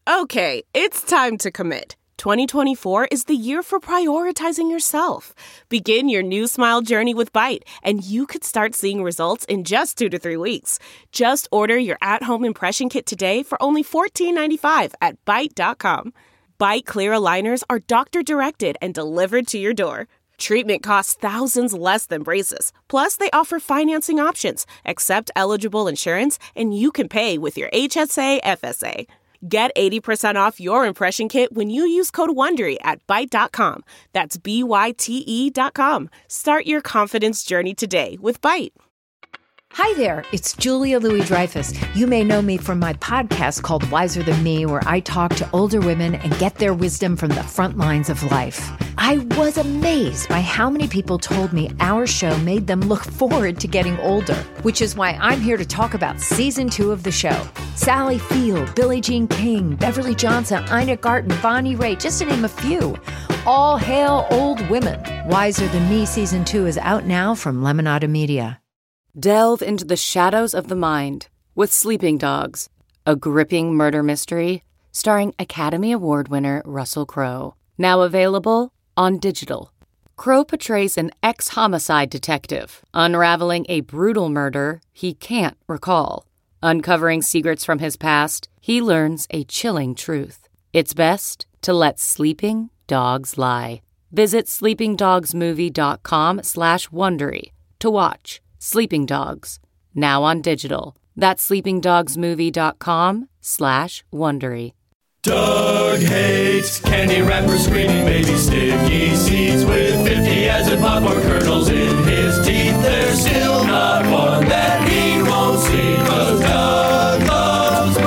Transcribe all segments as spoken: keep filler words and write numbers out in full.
Okay, it's time to commit. twenty twenty-four is the year for prioritizing yourself. Begin your new smile journey with Byte, and you could start seeing results in just two to three weeks. Just order your at-home impression kit today for only fourteen ninety-five at byte dot com. Byte clear aligners are doctor-directed and delivered to your door. Treatment costs thousands less than braces. Plus, they offer financing options, accept eligible insurance, and you can pay with your H S A F S A. Get eighty percent off your impression kit when you use code WONDERY at byte dot com. That's B Y T E dot com. Start your confidence journey today with Byte. Hi there, it's Julia Louis-Dreyfus. You may know me from my podcast called Wiser Than Me, where I talk to older women and get their wisdom from the front lines of life. I was amazed by how many people told me our show made them look forward to getting older, which is why I'm here to talk about season two of the show. Sally Field, Billie Jean King, Beverly Johnson, Ina Garten, Bonnie Raitt, just to name a few. All hail old women. Wiser Than Me season two is out now from Lemonada Media. Delve into the shadows of the mind with Sleeping Dogs, a gripping murder mystery starring Academy Award winner Russell Crowe. Now available on digital. Crowe portrays an ex-homicide detective unraveling a brutal murder he can't recall. Uncovering secrets from his past, he learns a chilling truth. It's best to let sleeping dogs lie. Visit sleepingdogsmovie.com slash Wondery to watch Sleeping Dogs, now on digital. That's sleepingdogsmovie.com slash Wondery. Doug hates candy wrappers, screaming baby sticky seeds with fifty acid popcorn kernels in his teeth. There's still not one that he won't see, 'cause Doug loves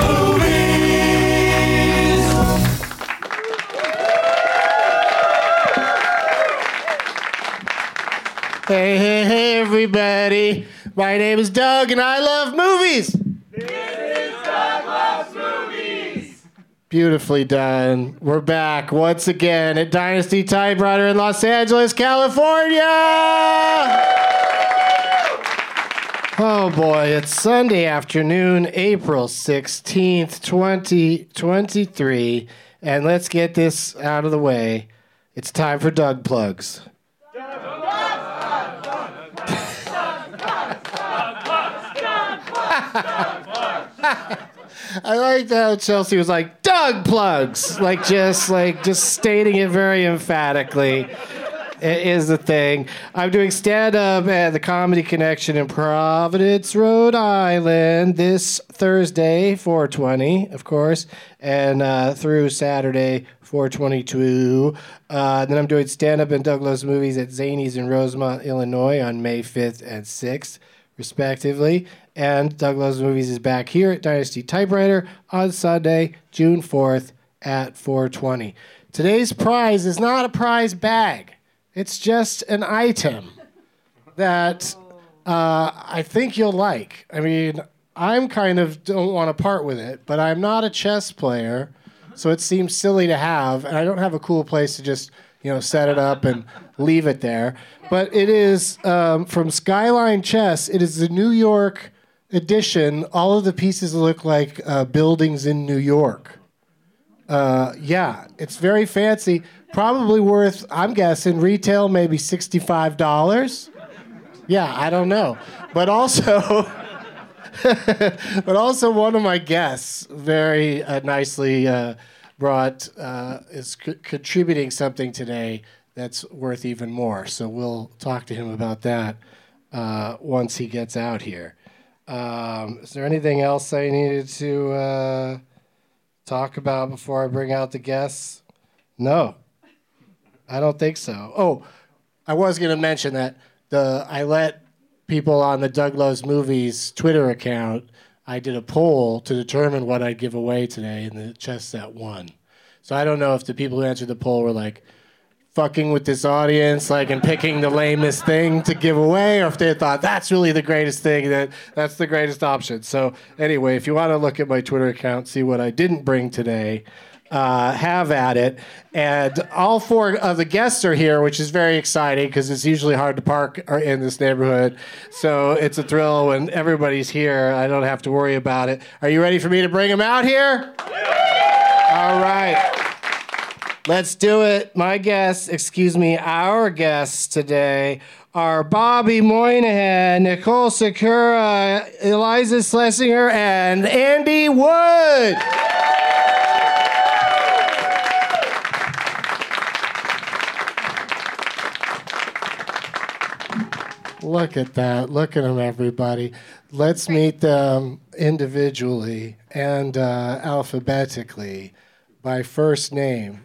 movies. Hey, hey, hey, everybody. My name is Doug, and I love movies. This is Doug Loves Movies. Beautifully done. We're back once again at Dynasty Typewriter in Los Angeles, California. Oh, boy. It's Sunday afternoon, April sixteenth, twenty twenty-three. And let's get this out of the way. It's time for Doug Plugs. I liked how Chelsea was like, Doug Plugs, like just like just stating it very emphatically. It is the thing. I'm doing stand-up at the Comedy Connection in Providence, Rhode Island this Thursday, four twenty, of course, and uh, through Saturday, four twenty-two. Uh, then I'm doing stand-up in Doug Loves Movies at Zany's in Rosemont, Illinois on May fifth and sixth, respectively. And Doug Loves Movies is back here at Dynasty Typewriter on Sunday, June fourth at four twenty. Today's prize is not a prize bag. It's just an item that uh, I think you'll like. I mean, I'm kind of don't want to part with it, but I'm not a chess player, so it seems silly to have, and I don't have a cool place to just, you know, set it up and leave it there. But it is um, from Skyline Chess. It is the New York edition. All of the pieces look like uh, buildings in New York. Uh, yeah, it's very fancy. Probably worth, I'm guessing, retail maybe sixty-five dollars. Yeah, I don't know. But also, but also one of my guests very uh, nicely uh, brought, uh, is co- contributing something today that's worth even more. So we'll talk to him about that uh, once he gets out here. Um, is there anything else I needed to uh, talk about before I bring out the guests? No. I don't think so. Oh, I was going to mention that the I let people on the Doug Loves Movies Twitter account, I did a poll to determine what I'd give away today, and the chess set won. So I don't know if the people who answered the poll were like fucking with this audience, like, and picking the lamest thing to give away, or if they thought that's really the greatest thing, that that's the greatest option. So anyway, if you want to look at my Twitter account, see what I didn't bring today, Uh, have at it. And all four of the guests are here, which is very exciting because it's usually hard to park in this neighborhood. So it's a thrill when everybody's here. I don't have to worry about it. Are you ready for me to bring them out here? Yeah. Let's do it. My guests, excuse me, our guests today are Bobby Moynihan, Nicole Sakura, Eliza Schlesinger, and Andy Wood. Look at that. Look at them, everybody. Let's meet them individually and uh, alphabetically by first name.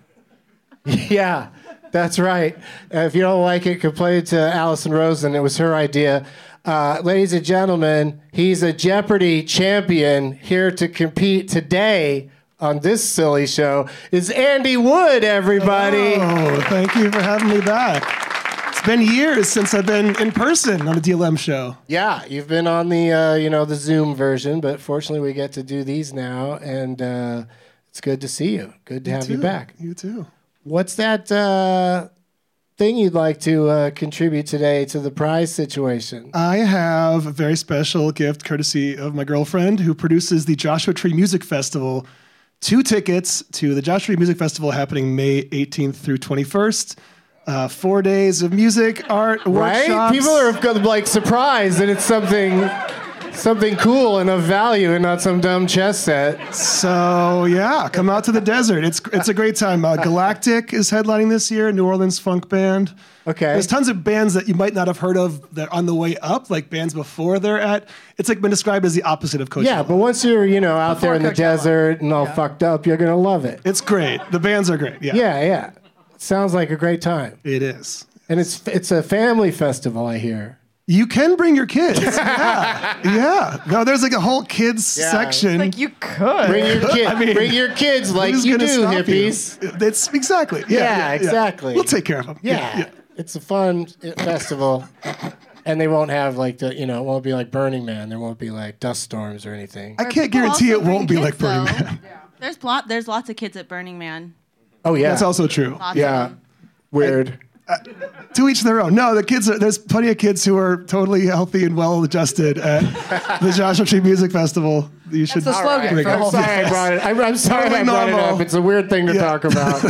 Yeah, that's right. Uh, if you don't like it, complain to Allison Rosen. It was her idea. Uh, ladies and gentlemen, he's a Jeopardy champion here to compete today on this silly show. Is Andy Wood, everybody. Oh, thank you for having me back. It's been years since I've been in person on a D L M show. Yeah, you've been on the uh, you know the Zoom version, but fortunately we get to do these now, and uh, it's good to see you. Good to You have too. you back. You too. What's that uh, thing you'd like to uh, contribute today to the prize situation? I have a very special gift courtesy of my girlfriend who produces the Joshua Tree Music Festival. Two tickets to the Joshua Tree Music Festival happening May eighteenth through twenty-first. Uh, four days of music, art, Right? workshops. People are like surprised that it's something something cool and of value and not some dumb chess set. So yeah, come out to the desert. It's it's a great time. Uh, Galactic is headlining this year, New Orleans funk band. Okay. There's tons of bands that you might not have heard of that are on the way up, like bands before they're at. It's like been described as the opposite of Coachella. Yeah, but once you're, you know, out there in the Coachella. desert and all fucked up, you're gonna love it. It's great. The bands are great. Yeah, Yeah, yeah. Sounds like a great time. it is. And it's it's a family festival, I hear. You can bring your kids. Yeah, yeah. No, there's like a whole kids Yeah. section. Like you could. Bring your kid, I mean, bring your kids like Who's you gonna do, stop hippies. You? That's exactly. Yeah, Yeah, yeah, exactly. We'll take care of them. Yeah. It's a fun uh, festival. And they won't have like the, you know, it won't be like Burning Man. There won't be like dust storms or anything. I can't People guarantee also it won't bring be like kids, Burning though. Man. There's lot. There's lots of kids at Burning Man. Oh yeah, That's also true. Lots yeah. Of them. Weird. To each their own. No, the kids are, there's plenty of kids who are totally healthy and well adjusted at the Joshua Tree Music Festival. You should That's the slogan bring for the it. whole Sorry I brought it. I'm, I'm sorry Totally I brought it normal. up. It's a weird thing to Yeah. talk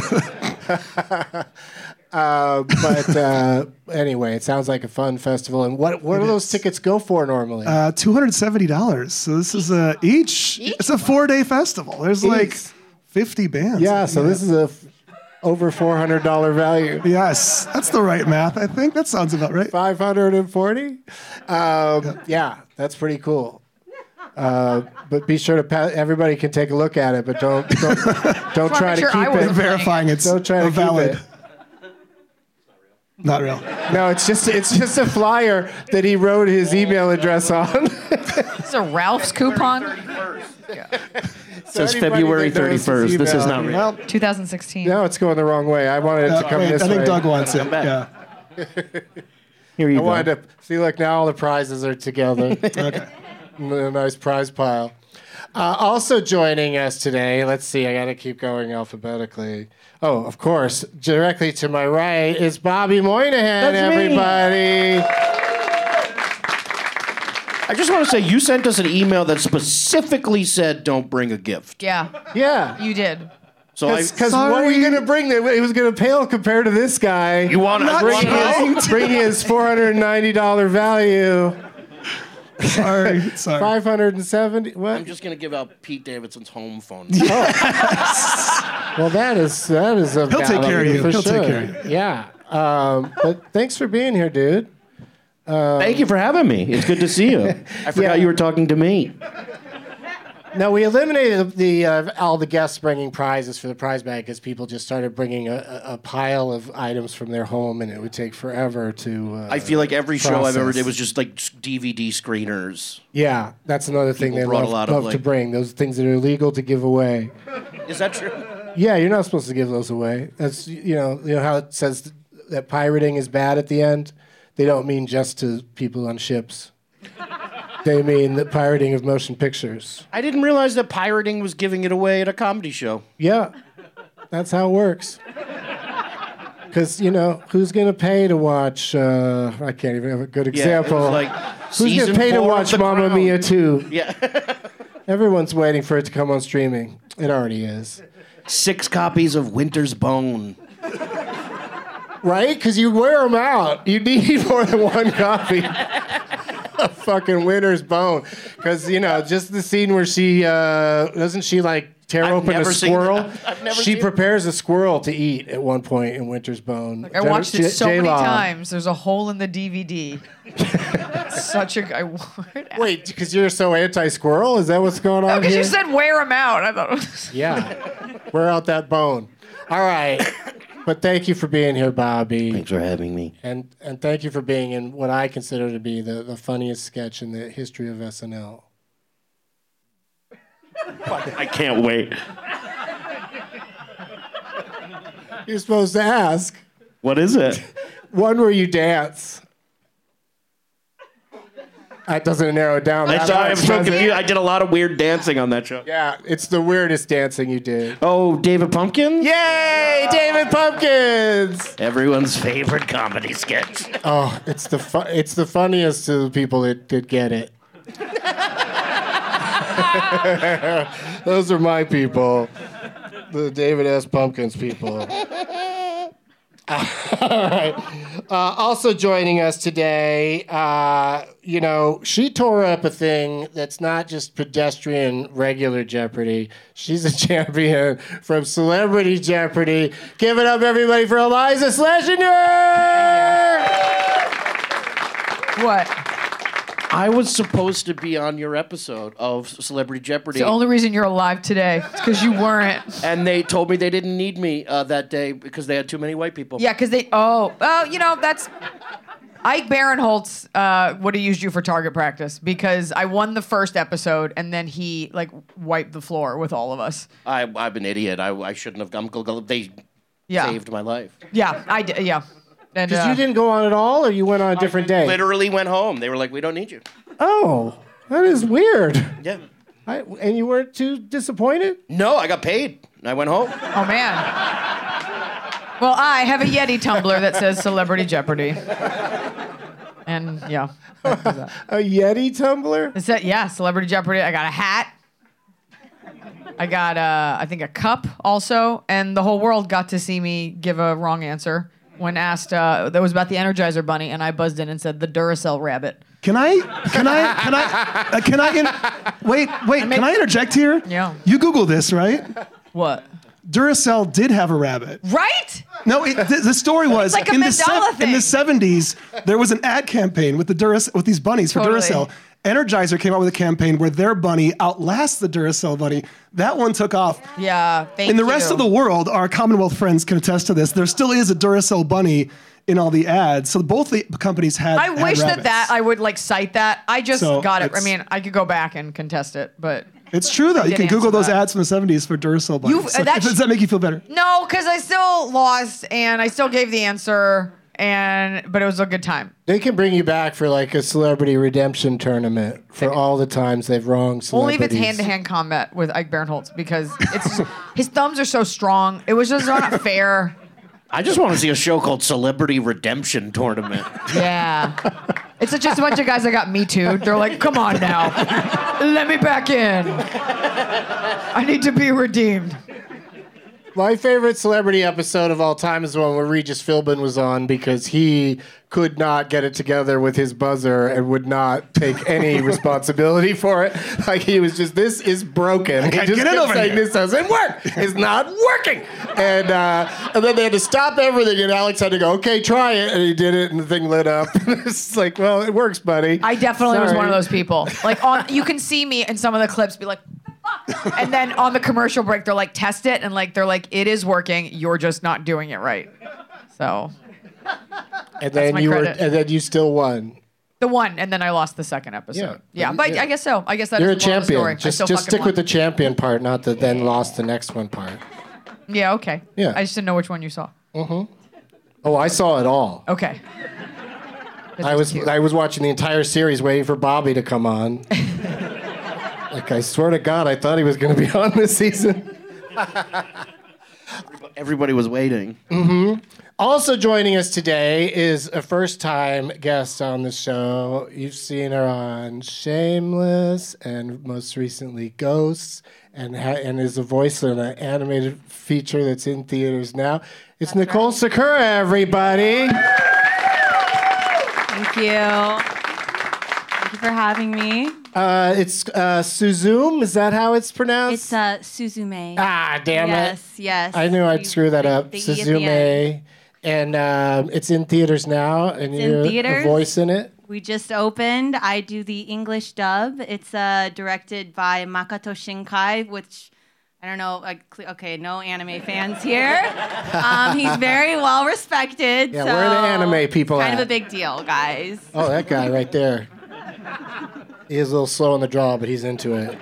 about. uh, but uh, anyway, it sounds like a fun festival. And what what do those tickets go for normally? Uh, two hundred seventy dollars. So this is a each. It's a four day festival. There's like Each. fifty bands. yeah, so this is a f- over four hundred dollars value. Yes, that's the right math. I think that sounds about right. five hundred forty? Um, yeah, that's pretty cool. Uh, but be sure to pa- everybody can take a look at it, but don't don't, don't wanna try make to sure I keep wasn't it. Verifying it's Don't try to a keep valid. it. Not real. No, it's just it's just a flyer that he wrote his email address on. It's a Ralph's coupon. So says anybody February that knows his thirty-first. This is email- not real. Well, twenty sixteen. No, it's going the wrong way. I wanted it uh, to come wait, this I think way. Doug wants it. Come back. Yeah. Here you I go. wanted to see. Look, now all the prizes are together. Okay. in a nice prize pile. Uh, also joining us today, let's see, I got to keep going alphabetically. Oh, of course, directly to my right is Bobby Moynihan, That's me. everybody. I just want to say you sent us an email that specifically said don't bring a gift. Yeah, Yeah. you did. So I Because what are you going to bring? That it was going to pale compared to this guy. you want to bring his, bring his four hundred ninety dollars value. Sorry. Sorry. five hundred seventy What? I'm just going to give out Pete Davidson's home phone. Well, that is that is a He'll take value care of you. for He'll take sure. care of Yeah. Um, but thanks for being here, dude. Thank you for having me. It's good to see you. I forgot Yeah. you were talking to me. No, we eliminated the uh, all the guests bringing prizes for the prize bag because people just started bringing a, a a pile of items from their home, and it would take forever to. Uh, I feel like every show I've ever process. did was just like D V D screeners. Yeah, that's another thing People they brought a love, lot of, love to like- bring. Those things that are illegal to give away. Is that true? Yeah, you're not supposed to give those away. That's you know you know how it says that pirating is bad at the end. They don't mean just to people on ships. They mean the pirating of motion pictures. I didn't realize that pirating was giving it away at a comedy show. Yeah, that's how it works. Because, you know, who's going to pay to watch, uh, I can't even have a good Yeah, it example. was like who's going season to pay to four of watch The Mamma Crown. Mia two? Yeah. Everyone's waiting for it to come on streaming. It already is. six copies of Winter's Bone. Right? Because you wear them out. You need more than one copy of fucking Winter's Bone. Because, you know, just the scene where she, uh, doesn't she, like, tear I've open a never seen squirrel? that. I've never she seen prepares a squirrel to eat at one point in Winter's Bone. Like, I watched it so many J-Law. times. There's a hole in the D V D. Such a... I, what? Wait, because you're so anti-squirrel? Is that what's going on Because here? you said wear them out. I thought it was... Yeah. Wear out that bone. All right. But thank you for being here, Bobby. Thanks for having me. And and thank you for being in what I consider to be the, the funniest sketch in the history of S N L. I can't wait. You're supposed to ask. What is it? One where you dance. That doesn't narrow it down. I that sorry, I'm much, so does it? confused. I did a lot of weird dancing on that show. Yeah, it's the weirdest dancing you did. Oh, David Pumpkins? Yay, David Pumpkins! Everyone's favorite comedy sketch. Oh, it's the fu- it's the funniest to the people that, that get it. Those are my people. The David S. Pumpkins people. All right. Uh, also joining us today, uh, you know, she tore up a thing that's not just pedestrian regular Jeopardy. She's a champion from Celebrity Jeopardy. Give it up, everybody, for Eliza Schlesinger! What? I was supposed to be on your episode of Celebrity Jeopardy. It's the only reason you're alive today. It's because you weren't. And they told me they didn't need me uh, that day because they had too many white people. Yeah, because they... Oh, oh, you know, that's... Ike Barinholtz uh, would have used you for target practice because I won the first episode and then he, like, wiped the floor with all of us. I, I'm an idiot. I, I shouldn't have... I'm, gl- they Yeah. saved my life. Yeah, I did. Yeah. And, Because uh, you didn't go on at all, or you went on a different day? Literally went home. They were like, we don't need you. Oh, that is weird. Yeah. I, and you weren't too disappointed? No, I got paid. I went home. Oh, man. Well, I have a Yeti tumbler that says Celebrity Jeopardy. And, yeah. A Yeti tumbler? It said, yeah, Celebrity Jeopardy. I got a hat. I got, uh, I think, a cup also. And the whole world got to see me give a wrong answer when asked, uh, that was about the Energizer Bunny. And I buzzed in and said, the Duracell rabbit. Can I? Can I? Can I? Uh, can I? In, wait, wait. Can I interject here? Yeah. You Google this, right? What? Duracell did have a rabbit. Right? No, it, the, the story was It's like a in the Mandela in the thing. seventies there was an ad campaign with the Durac- with these bunnies for Totally. Duracell. Energizer came out with a campaign where their bunny outlasts the Duracell bunny. That one took off. Yeah, thank you. In the rest of the world, our Commonwealth friends can attest to this. There still is a Duracell bunny in all the ads. So both the companies had. I had wish that rabbits. that I would like cite that. I just So got it. I it's- mean, I could go back and contest it, but It's true though. I You did can Google answer those that. ads from the seventies for Duracell bunnies. You- So, that sh- does that make you feel better? no, because I still lost and I still gave the answer, and but it was a good time. They can bring you back for like a celebrity redemption tournament for all the times they've wronged Only celebrities. if it's hand-to-hand combat with Ike Barinholtz because it's his thumbs are so strong. It was just not fair. I just want to see a show called Celebrity Redemption Tournament. Yeah. It's just a bunch of guys that got Me Too. They're like, come on now. Let me back in. I need to be redeemed. My favorite celebrity episode of all time is the one where Regis Philbin was on because he could not get it together with his buzzer and would not take any responsibility for it. Like he was just, this is broken. He can't just get it kept over saying, here. this doesn't work. It's not working. And uh, and then they had to stop everything, and Alex had to go, okay, try it. And he did it, and the thing lit up. It's like, well, it works, buddy. I definitely was Sorry. one of those people. Like on, you can see me in some of the clips be like, "Fuck." And then on the commercial break, they're like, test it, and like they're like, it is working. You're just not doing it right. So And then my you credit. were, and then you still won. the one, and then I lost the second episode. Yeah. Yeah, but Yeah. I guess so. I guess that You're a is the moral of the champion. story. I Just still just fucking stick won. with the champion part, not the then lost the next one part. Yeah, okay. Yeah. I just didn't know which one you saw. Oh, I saw it all. Okay. I was I was watching the entire series waiting for Bobby to come on. Like I swear to God, I thought he was going to be on this season. Everybody was waiting. Mm-hmm. Also joining us today is a first-time guest on the show. You've seen her on Shameless and most recently Ghosts, and ha- and is a voice in an animated feature that's in theaters now. It's that's Nicole right. Sakura, everybody. Thank you. Thank you for having me. Uh, it's uh, Suzume. Is that how it's pronounced? It's uh, Suzume. Ah, damn yes, it. Yes, yes. I knew I'd screw that up. The, the Suzume. And um, it's in theaters now, and it's you're in theaters. a voice in it. We just opened. I do the English dub. It's uh, directed by Makoto Shinkai, which I don't know. Like, okay, no anime fans here. Um, he's very well respected. Yeah, so where are the anime people kind at? of a big deal, guys. Oh, that guy right there. He is a little slow on the draw, but he's into it.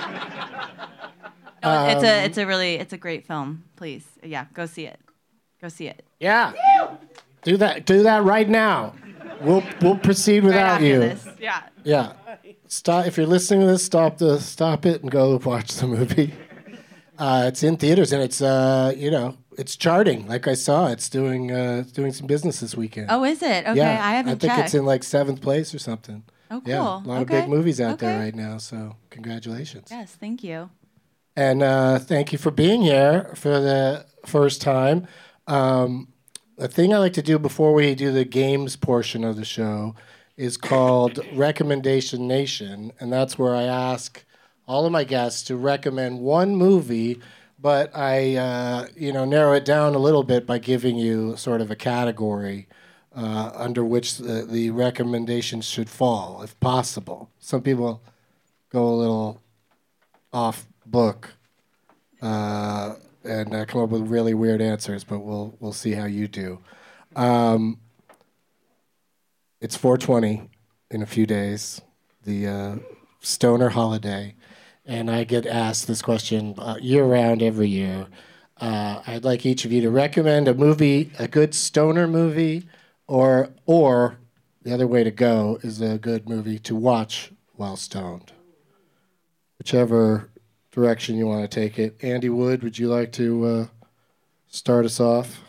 No, um, it's a it's a really it's a great film. Please, yeah, go see it. Go see it. Yeah, do that. Do that right now. We'll we'll proceed without right after you. This. Yeah. Yeah. Stop if you're listening to this. Stop the stop it and go watch the movie. Uh, it's in theaters and it's uh you know it's charting. Like I saw, it's doing uh doing some business this weekend. Oh, is it? Okay, yeah, I haven't I think checked. it's in like seventh place or something. Oh, cool. Yeah, a lot okay. of big movies out okay. there right now. So congratulations. Yes, thank you. And uh, thank you for being here for the first time. Um, the thing I like to do before we do the games portion of the show is called Recommendation Nation, and that's where I ask all of my guests to recommend one movie, but I uh, you know narrow it down a little bit by giving you sort of a category uh, under which the, the recommendations should fall, if possible. Some people go a little off book uh, and uh, come up with really weird answers, but we'll we'll see how you do. Um, it's four twenty in a few days, the uh, stoner holiday, and I get asked this question uh, year-round every year. Uh, I'd like each of you to recommend a movie, a good stoner movie, or or the other way to go is a good movie to watch while stoned. Whichever direction you want to take it. Andy Wood, would you like to uh, start us off?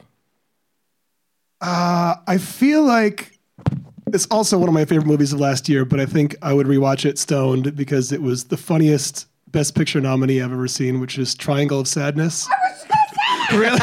Uh, I feel like it's also one of my favorite movies of last year, but I think I would rewatch it stoned because it was the funniest Best Picture nominee I've ever seen, which is Triangle of Sadness. I was just gonna say Really?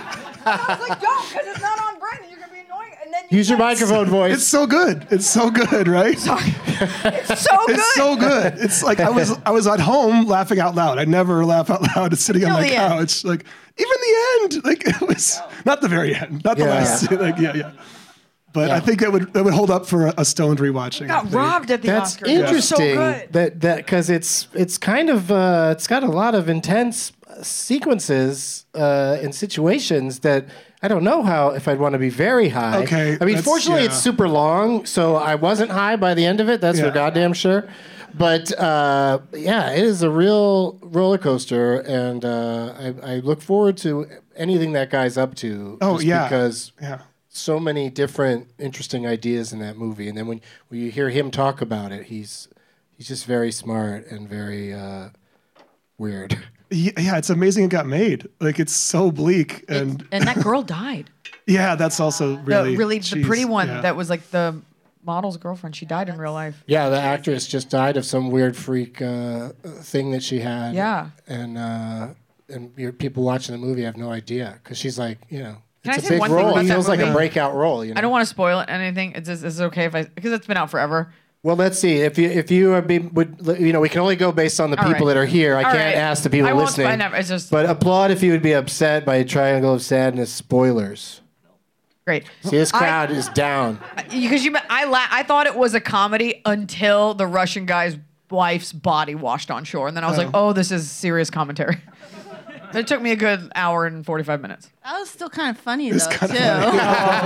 I was like, don't, because it's not on brand and you're gonna be annoying. And then you Use your microphone voice. It's so good. It's so good, right? Sorry. It's so good. It's so good. It's like I was I was at home laughing out loud. I never laugh out loud sitting on Till my the end. couch. Like even the end. Like it was not the very end. Not the Yeah. last. Like yeah, yeah. But Yeah. I think that would that would hold up for a, a stoned rewatching. I got think. robbed at the That's Oscars. It was so interesting. good. That that because it's it's kind of uh, it's got a lot of intense sequences uh, and situations that I don't know how if I'd want to be very high. Okay, I mean, that's- fortunately, yeah. it's super long, so I wasn't high by the end of it. That's for Yeah. goddamn sure. But uh, yeah, it is a real roller coaster, and uh, I, I look forward to anything that guy's up to. Oh, just yeah. because Yeah. so many different interesting ideas in that movie, and then when, when you hear him talk about it, he's he's just very smart and very uh, weird. Yeah, yeah, it's amazing it got made. Like it's so bleak and And that girl died. yeah, that's also really the really the geez, pretty one yeah. that was like the model's girlfriend. She died in real life. Yeah, the actress just died of some weird freak uh, thing that she had. Yeah. and uh, and your people watching the movie have no idea because she's like, you know, Can I it's a say big one thing role. about It that feels like a movie? breakout role. You know? I don't want to spoil it anything. It's just, it's okay if I because it's been out forever. Well, let's see. If you if you are be, would you know we can only go based on the All people right. that are here. I All can't right. ask the people I won't listening. I never- it's just- but applaud if you would be upset by Triangle of Sadness spoilers. Great. See, this I- crowd is down. Because you, I la- I thought it was a comedy until the Russian guy's wife's body washed on shore, and then I was like, oh, this is serious commentary. It took me a good hour and forty-five minutes. That was still kind of funny It's though kinda too. funny.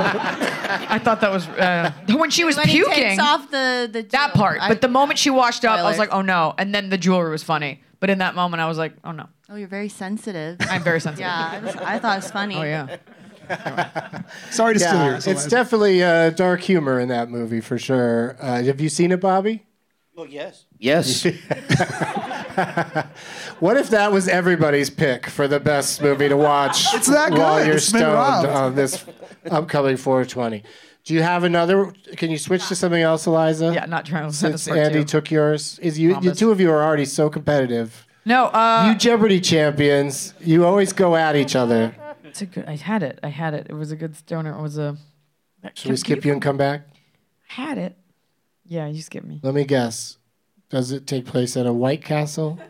I thought that was uh, when she was when puking. he takes off the the that jewel. part, I- but the moment she washed up, I was Spoilers. like, oh no. And then the jewelry was funny, but in that moment, I was like, oh no. Oh, you're very sensitive. I'm very sensitive. Yeah, I, was, I thought it was funny. Oh yeah. Sorry to steal Yeah, yours. it's definitely uh, dark humor in that movie for sure. Uh, have you seen it, Bobby? Well, yes. Yes. What if that was everybody's pick for the best movie to watch It's that while good. you're It's been stoned robbed. on this upcoming four twenty? Do you have another? Can you switch to something else, Eliza? Yeah, not trying to send Since us part Andy two. took yours, is you the Promise. two of you are already so competitive. No, uh, You Jeopardy champions, you always go at each other. it's a good. I had it. I had it. It was a good stoner. It was a. Should we skip you and come back? Had it. Yeah, you skip me. Let me guess. Does it take place at a White Castle?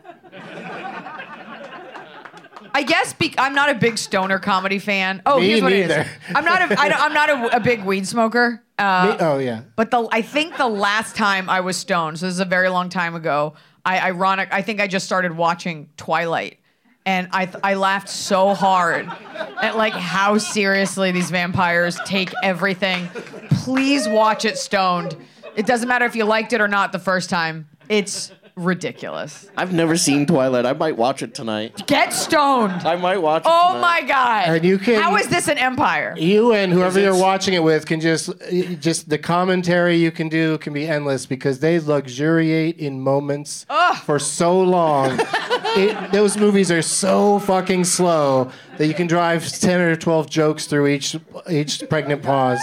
I guess be- I'm not a big stoner comedy fan. Oh, Me here's what it neither. is. I'm not a. I don't, I'm not a, a big weed smoker. Uh, Me- oh yeah. But the I think the last time I was stoned, so this is a very long time ago. I ironic. I think I just started watching Twilight, and I th- I laughed so hard at like how seriously these vampires take everything. Please watch it stoned. It doesn't matter if you liked it or not the first time. It's ridiculous. I've never seen Twilight. I might watch it tonight. Get stoned. I might watch it Oh tonight. my god. And you can- How is this an empire? You and whoever Is it- you're watching it with can just, just the commentary you can do can be endless because they luxuriate in moments for so long. It, those movies are so fucking slow that you can drive ten or twelve jokes through each each pregnant pause.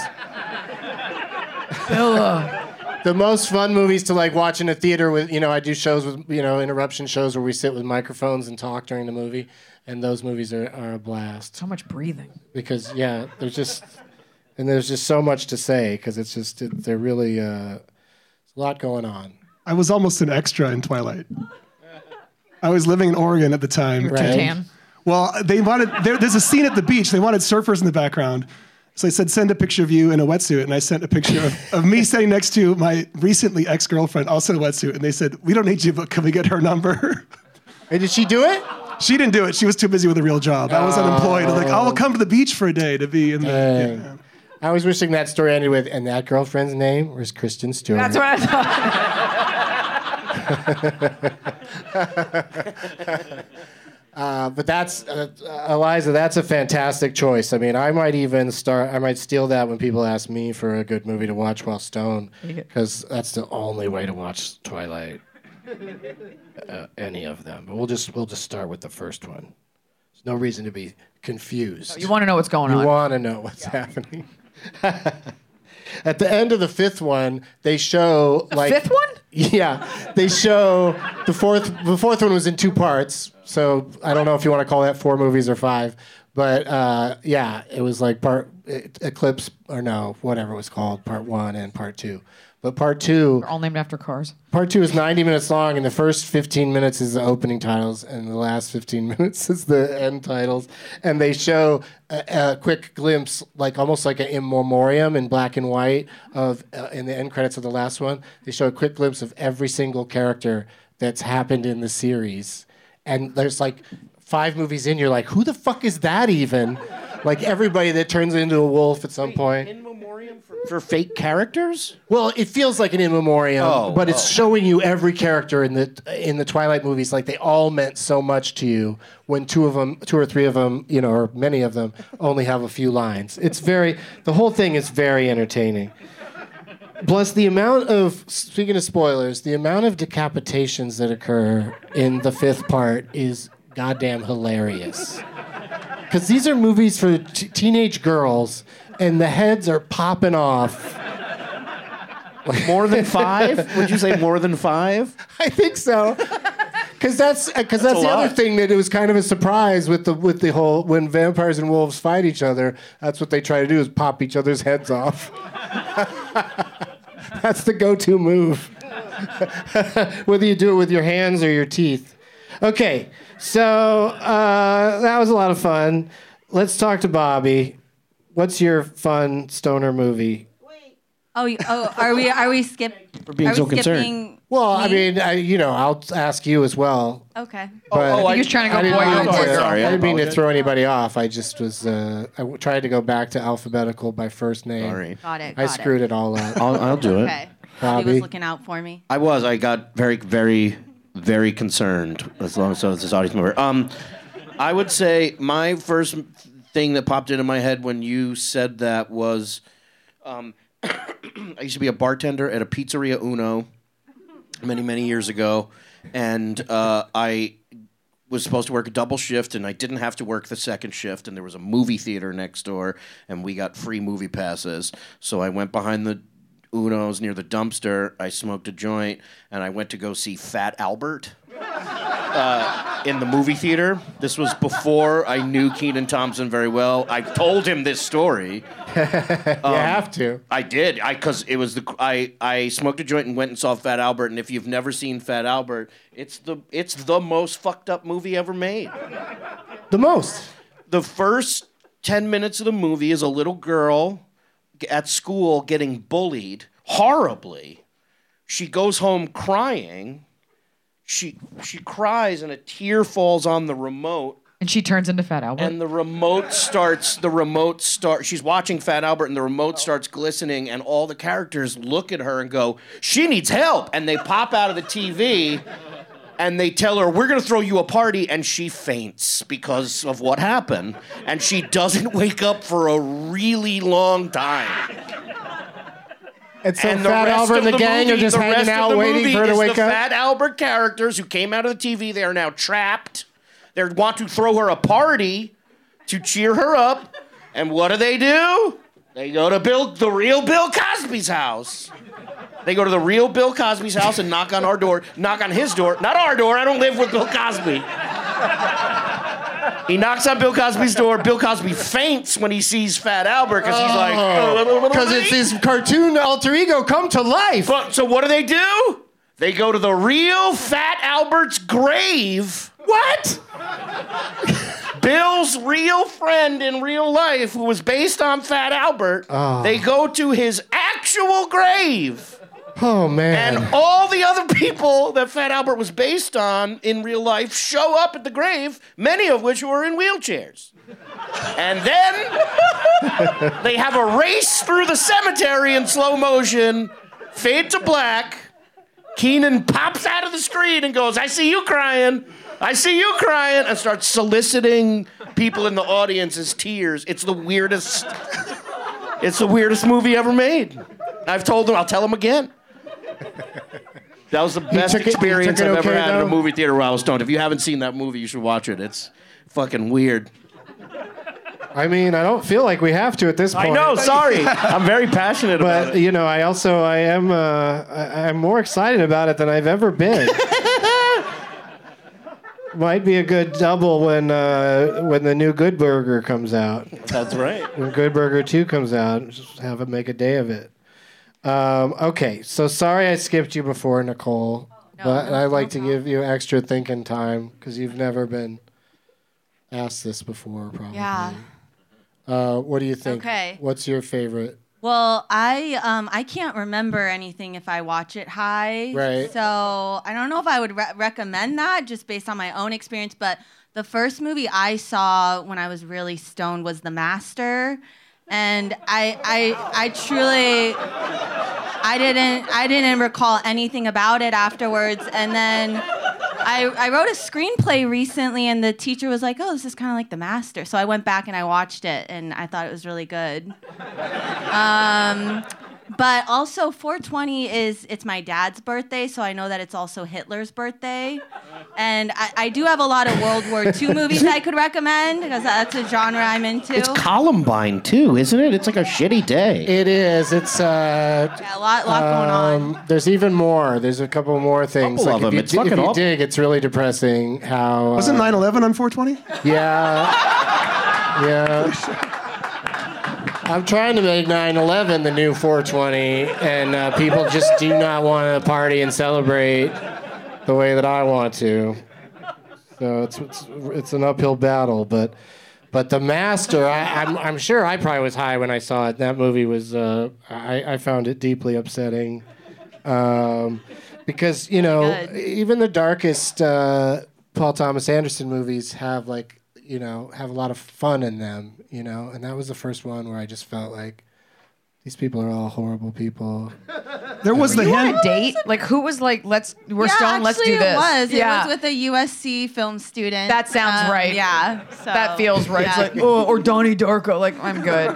The most fun movies to like watch in a theater with, you know, I do shows with, you know, interruption shows where we sit with microphones and talk during the movie, and those movies are, are a blast. So much breathing. Because yeah, there's just and there's just so much to say because it's just it, they're really uh, there's a lot going on. I was almost an extra in Twilight. I was living in Oregon at the time. Right. Tan. Well, they wanted there, there's a scene at the beach. They wanted surfers in the background. So I said, send a picture of you in a wetsuit. And I sent a picture of, of me standing next to my recently ex-girlfriend, also in a wetsuit. And they said, we don't need you, but can we get her number? Hey, did she do it? She didn't do it. She was too busy with a real job. I was unemployed. I was like, oh, I'll come to the beach for a day to be in the... Dang. yeah. I was wishing that story ended with, and that girlfriend's name was Kristen Stewart. That's what I thought. Uh, but that's uh, Eliza. That's a fantastic choice. I mean, I might even start. I might steal that when people ask me for a good movie to watch while stoned, because that's the only way to watch Twilight. Uh, any of them. But we'll just we'll just start with the first one. There's no reason to be confused. You want to know what's going You on. want to know what's happening. At the end of the fifth one, they show like Fifth one? Yeah, they show the fourth. The fourth one was in two parts, so I don't know if you want to call that four movies or five. But uh, yeah, it was like part Eclipse or no, whatever it was called, part one and part two. But part two, They're all named after cars. part two is ninety minutes long, and the first fifteen minutes is the opening titles, and the last fifteen minutes is the end titles. And they show a, a quick glimpse, like almost like an in memoriam in black and white, of uh, in the end credits of the last one. They show a quick glimpse of every single character that's happened in the series, and there's like five movies in, you're like, who the fuck is that even? Like everybody that turns into a wolf at some point. In memoriam for, for fake characters? Well, it feels like an in memoriam, Oh, but it's oh. showing you every character in the in the Twilight movies, like they all meant so much to you. When two of them, two or three of them, you know, or many of them, only have a few lines. It's very, the whole thing is very entertaining. Plus, the amount of, speaking of spoilers, the amount of decapitations that occur in the fifth part is goddamn hilarious. Because these are movies for t- teenage girls, and the heads are popping off. More than five? Would you say more than five? I think so. Because that's because that's, a the other lot. thing that it was kind of a surprise with the with the whole when vampires and wolves fight each other. That's what they try to do is pop each other's heads off. That's the go-to move. Whether you do it with your hands or your teeth. Okay, so uh, that was a lot of fun. Let's talk to Bobby. What's your fun stoner movie? Oh, you- oh, are we are we skip? For being are so we concerned. skipping Well, I me? mean, I, you know, I'll ask you as well. Okay. But oh, I- He was trying to go I didn't boy mean girl, to- boy girl. Sorry, I I didn't mean to apologize. throw anybody off. I just was. Uh, I w- tried to go back to alphabetical by first name. Sorry. Got it. I got screwed it, all up. I'll, I'll do it. Okay. He Bobby? was looking out for me. I was. I got very, very, very concerned as long as so this audience member. Um, I would say my first thing that popped into my head when you said that was, um, I used to be a bartender at a pizzeria Uno many, many years ago, and uh, I was supposed to work a double shift, and I didn't have to work the second shift, and there was a movie theater next door, and we got free movie passes. So I went behind the Uno's near the dumpster, I smoked a joint, and I went to go see Fat Albert uh, in the movie theater. This was before I knew Kenan Thompson very well. I told him this story. You have to. I did, I because it was the I, I smoked a joint and went and saw Fat Albert. And if you've never seen Fat Albert, it's the it's the most fucked up movie ever made. The most. The first ten minutes of the movie is a little girl at school getting bullied horribly. She goes home crying. She she cries and a tear falls on the remote. And she turns into Fat Albert. And the remote starts, the remote start. She's watching Fat Albert and the remote starts glistening and all the characters look at her and go, she needs help. And they pop out of the T V and they tell her, we're going to throw you a party. And she faints because of what happened. And she doesn't wake up for a really long time. And so and the Fat rest Albert of and the, the gang movie, are just the hanging rest out of the waiting movie for her to is wake the up? Fat Albert characters who came out of the T V, they are now trapped. They want to throw her a party to cheer her up. And what do they do? They go to Bill, the real Bill Cosby's house. They go to the real Bill Cosby's house and knock on our door, knock on his door, not our door. I don't live with Bill Cosby. He knocks on Bill Cosby's door. Bill Cosby faints when he sees Fat Albert because he's like, oh, because it's his cartoon alter ego come to life. But, so what do they do? They go to the real Fat Albert's grave. What? Bill's real friend in real life, who was based on Fat Albert. Oh. They go to his actual grave. Oh, man. And all the other people that Fat Albert was based on in real life show up at the grave, many of which were in wheelchairs. And then they have a race through the cemetery in slow motion, fade to black. Kenan pops out of the screen and goes, I see you crying. I see you crying. And starts soliciting people in the audience's tears. It's the weirdest, it's the weirdest movie ever made. I've told him, I'll tell him again. That was the best took it- he experience took it I've ever okay, had in though? a movie theater while I was stoned. If you haven't seen that movie, you should watch it. It's fucking weird. I mean, I don't feel like we have to at this point. I know, sorry. I'm very passionate about But, it. you know, I also, I am, uh, I, I'm more excited about it than I've ever been. Might be a good double when uh, when the new Good Burger comes out. That's right. When Good Burger two comes out, just have it make a day of it. Um, okay, so sorry I skipped you before, Nicole, No, but no, I'd no like to problem. give you extra thinking time because you've never been asked this before, probably. Yeah. Uh, what do you think? Okay. What's your favorite? Well, I um I can't remember anything if I watch it high. Right. So I don't know if I would re- recommend that just based on my own experience. But the first movie I saw when I was really stoned was The Master, and I I I truly I didn't I didn't recall anything about it afterwards. And then I, I wrote a screenplay recently, and the teacher was like, oh, this is kind of like The Master. So I went back and I watched it, and I thought it was really good. Um, but also, four twenty is, it's my dad's birthday, so I know that it's also Hitler's birthday. And I, I do have a lot of World War Two movies I could recommend, because that's a genre I'm into. It's Columbine, too, isn't it? It's like a shitty day. It is. It's uh, yeah, a lot, lot going on. um, there's even more. There's a couple more things. Couple like of if them. you, It's di- if fucking you awful. dig, it's really depressing how. Wasn't uh, nine eleven on four twenty? Yeah. Yeah. I'm trying to make nine eleven the new four twenty, and uh, people just do not want to party and celebrate the way that I want to. So it's it's, it's an uphill battle, but but The Master, I, I'm I'm sure I probably was high when I saw it. That movie was uh, I I found it deeply upsetting, um, because you know Good. even the darkest uh, Paul Thomas Anderson movies have like. you know, have a lot of fun in them, you know, and that was the first one where I just felt like these people are all horrible people. There was the You on hand. a date? Like, who was like, let's, we're yeah, stoned, let's actually do this. It was. Yeah. It was with a U S C film student. That sounds Um, right. Yeah. So, That feels right. It's yeah. like, oh, or Donnie Darko. Like, I'm good.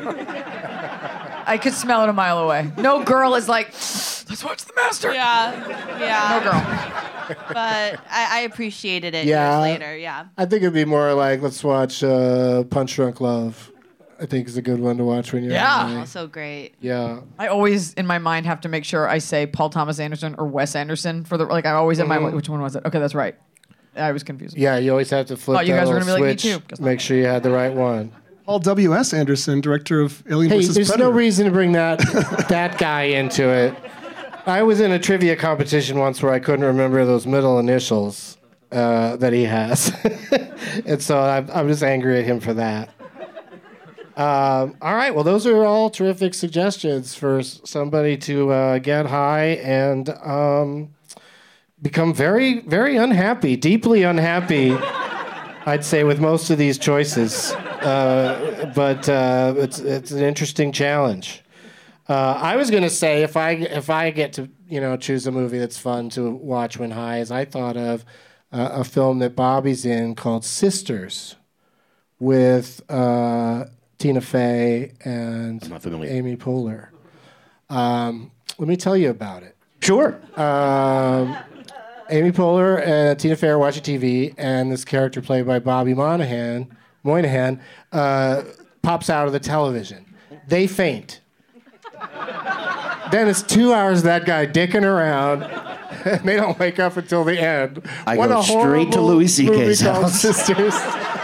I could smell it a mile away. No girl is like, let's watch The Master. Yeah. Yeah. No girl. but I, I appreciated it Yeah. years later. Yeah. I think it'd be more like, let's watch uh, Punch Drunk Love. I think is a good one to watch when you're Yeah. high. Also great. Yeah. I always, in my mind, have to make sure I say Paul Thomas Anderson or Wes Anderson for the like. I always have my which one was it? Okay, that's right. I was confused. Yeah, you always have to flip Oh, you that guys were little gonna be like, me switch, too, 'cause- Make sure you had the right one. Paul W S. Anderson, director of Alien Hey, versus there's Predator. no reason to bring that that guy into it. I was in a trivia competition once where I couldn't remember those middle initials uh, that he has, and so I'm, I'm just angry at him for that. Um, all right, well, those are all terrific suggestions for s- somebody to uh, get high and um, become very, very unhappy, deeply unhappy. I'd say with most of these choices, uh, but uh, it's it's an interesting challenge. Uh, I was going to say if I if I get to you know choose a movie that's fun to watch when high, as I thought of uh, a film that Bobby's in called Sisters, with uh, Tina Fey and I'm not familiar. Amy Poehler. Um, let me tell you about it. Sure. Um, Amy Poehler and Tina Fey are watching T V, and this character played by Bobby Moynihan, Moynihan uh, pops out of the television. They faint. Then it's two hours of that guy dicking around, and they don't wake up until the end. I What go a straight to horrible Louis C K's movie called house. Sisters.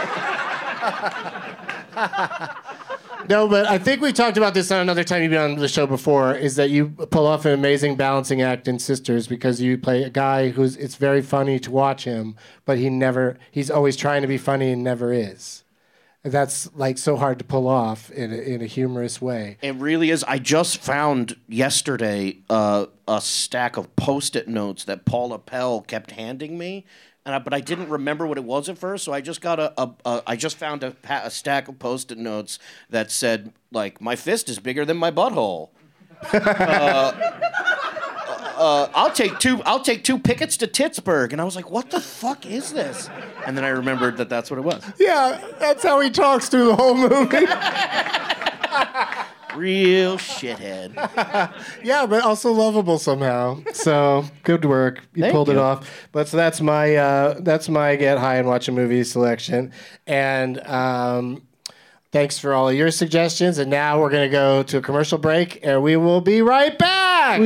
No, but I think we talked about this on another time you've been on the show before, is that you pull off an amazing balancing act in Sisters because you play a guy who's, it's very funny to watch him, but he never, he's always trying to be funny and never is. That's like so hard to pull off in a, in a humorous way. It really is. I just found yesterday uh, a stack of Post-it notes that Paula Pell kept handing me, and I, but I didn't remember what it was at first. So I just got a. a, a I just found a, pa- a stack of Post-it notes that said like, "My fist is bigger than my butthole." uh, uh, I'll take two. I'll take two pickets to Pittsburgh, and I was like, "What the fuck is this?" And then I remembered that that's what it was. Yeah, that's how he talks through the whole movie. Real shithead. Yeah, but also lovable somehow. So good work. You Thank pulled it you. off. But so that's my uh, that's my get high and watch a movie selection. And um, thanks for all of your suggestions. And now we're gonna go to a commercial break, and we will be right back.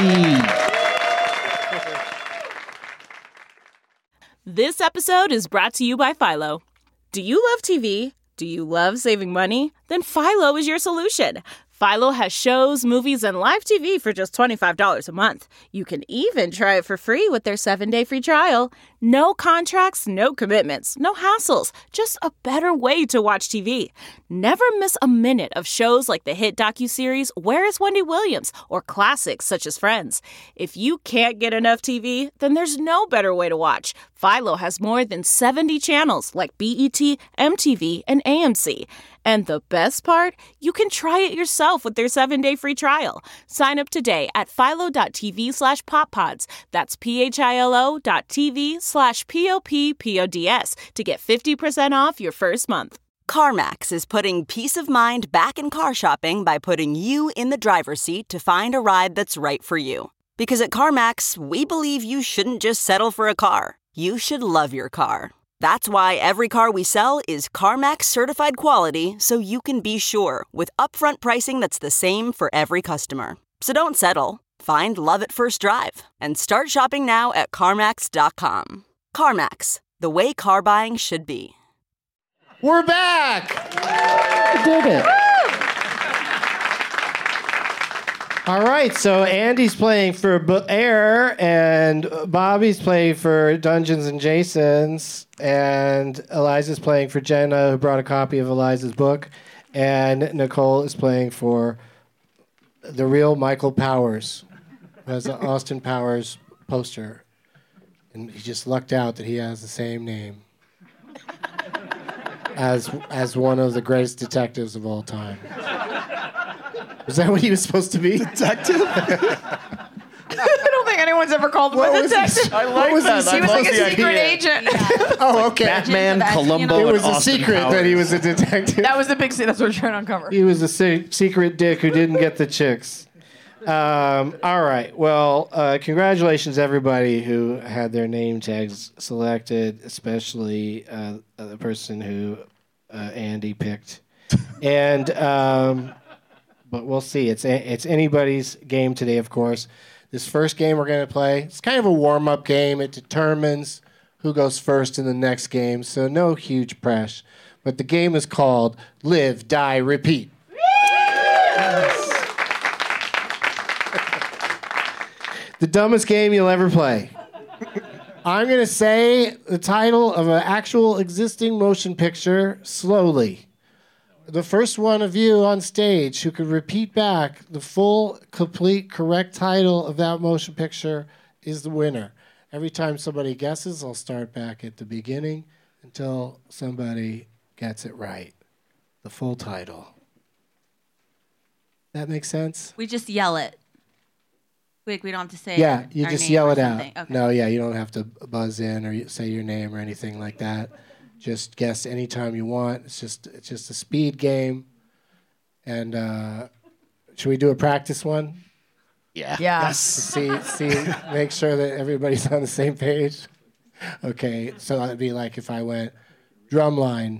This episode is brought to you by Philo. Do you love T V? Do you love saving money? Then Philo is your solution. Philo has shows, movies, and live T V for just twenty-five dollars a month. You can even try it for free with their seven-day free trial. No contracts, no commitments, no hassles. Just a better way to watch T V. Never miss a minute of shows like the hit docuseries Where is Wendy Williams? Or classics such as Friends. If you can't get enough T V, then there's no better way to watch. Philo has more than seventy channels like B E T, M T V, and A M C. And the best part? You can try it yourself with their seven-day free trial. Sign up today at philo.tv slash poppods. That's P-H-I-L-O dot TV slash P-O-P-P-O-D-S to get fifty percent off your first month. CarMax is putting peace of mind back in car shopping by putting you in the driver's seat to find a ride that's right for you. Because at CarMax, we believe you shouldn't just settle for a car. You should love your car. That's why every car we sell is CarMax certified quality, so you can be sure with upfront pricing that's the same for every customer. So don't settle. Find love at first drive and start shopping now at CarMax dot com. CarMax, the way car buying should be. We're back. Did it. All right, so Andy's playing for B- Air, and Bobby's playing for Dungeons and Jasons, and Eliza's playing for Jenna, who brought a copy of Eliza's book, and Nicole is playing for the real Michael Powers, who has an Austin Powers poster, and he just lucked out that he has the same name as as one of the greatest detectives of all time. Was that what he was supposed to be? Detective? I don't think anyone's ever called him What a was he- detective. I like What was that. He I was love like a the secret idea. agent. Oh, okay. Batman, Agents of Columbo, Espionage. It was and a Austin secret that he Powers. was a detective. That was the big. se- That's what we're trying to uncover. He was a se- secret dick who didn't get the chicks. Um, all right. Well, uh, congratulations, everybody who had their name tags selected, especially uh, the person who uh, Andy picked. And um, but we'll see. It's a, it's anybody's game today, of course. This first game we're going to play, it's kind of a warm-up game. It determines who goes first in the next game, so no huge press. But the game is called Live, Die, Repeat. The dumbest game you'll ever play. I'm going to say the title of an actual existing motion picture slowly. The first one of you on stage who could repeat back the full, complete, correct title of that motion picture is the winner. Every time somebody guesses, I'll start back at the beginning until somebody gets it right. The full title. That makes sense? We just yell it. Like we don't have to say. Yeah, you our just name yell or it out. something. Okay. No, yeah, you don't have to buzz in or y- say your name or anything like that. Just guess anytime you want. It's just it's just a speed game. And uh, should we do a practice one? Yeah. Yeah. To see see make sure that everybody's on the same page. Okay, so that'd be like if I went drumline.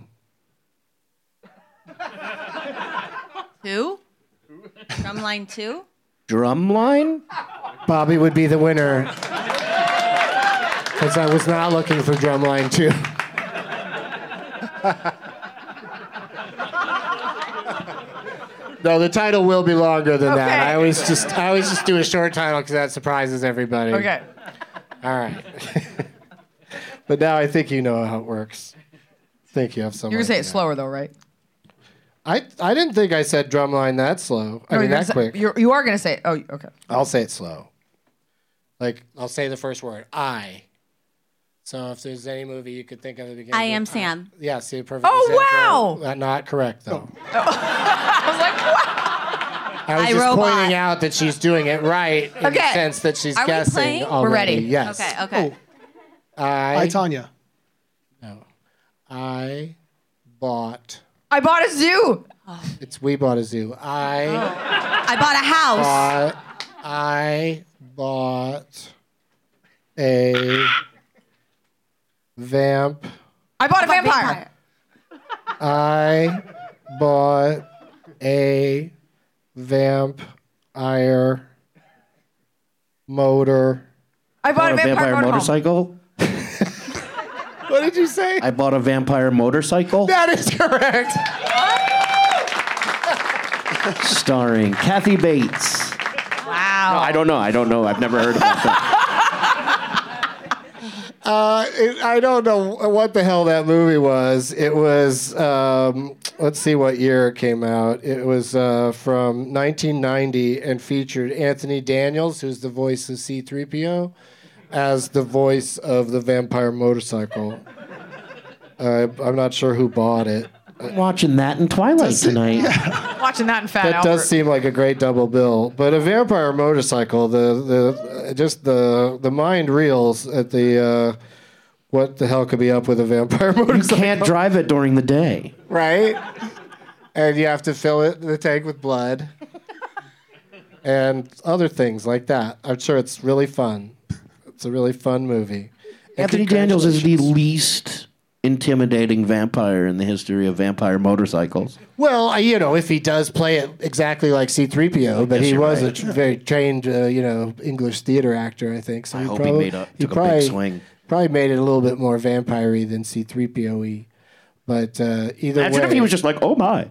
Two. Drumline two. Drumline? Bobby would be the winner. Because I was not looking for drumline two. No, the title will be longer than that. Okay. I always just I always just do a short title because that surprises everybody. Okay. All right. But now I think you know how it works. I think you have some. You're gonna say idea. it slower though, right? I I didn't think I said drumline that slow. I No, mean you're that gonna quick. Say, you're, you are gonna say. Oh, okay. I'll say it slow. Like I'll say the first word. I. So if there's any movie you could think of at the beginning. I am Sam. Yeah, see, perfect. Oh, example. wow! Uh, not correct though. I was like, what? I was I, just Robot. pointing out that she's doing it right in Okay. the sense that she's Are we guessing playing? We're already. ready. Yes. Okay. Okay. I. Hi, Tanya. No. I bought. I bought a zoo. It's we bought a zoo. I I bought a house. bought. I bought a vamp. I bought a But vampire. I bought a vampire motor. I bought Bought a vampire, motorhome. motorcycle? What did you say? I bought a vampire motorcycle That is correct. starring Kathy Bates. Wow. I don't know. I don't know. I've never heard about that. Uh, it, I don't know what the hell that movie was. It was, um, let's see what year it came out. It was uh, from nineteen ninety and featured Anthony Daniels, who's the voice of C three P O, as the voice of the vampire motorcycle. Uh, I'm not sure who bought it. I'm watching that in Twilight tonight. Watching that in Fat That Albert. does seem like a great double bill, but a vampire motorcycle, the the just the the mind reels at the uh, what the hell could be up with a vampire You motorcycle? can't drive it during the day. Right? And you have to fill it the tank with blood and other things like that. I'm sure it's really fun. It's a really fun movie. And Anthony Daniels is the congratulations. least intimidating vampire in the history of vampire motorcycles. Well, uh, you know, if he does play it exactly like C three P O, but guess he you're was right. a tr- very trained, uh, you know, English theater actor, I think. So I he hope he probably, made a- he took a big probably, swing. Probably made it a little bit more vampire-y than C three P O-y. But uh, either Imagine way, if he was just like, oh my.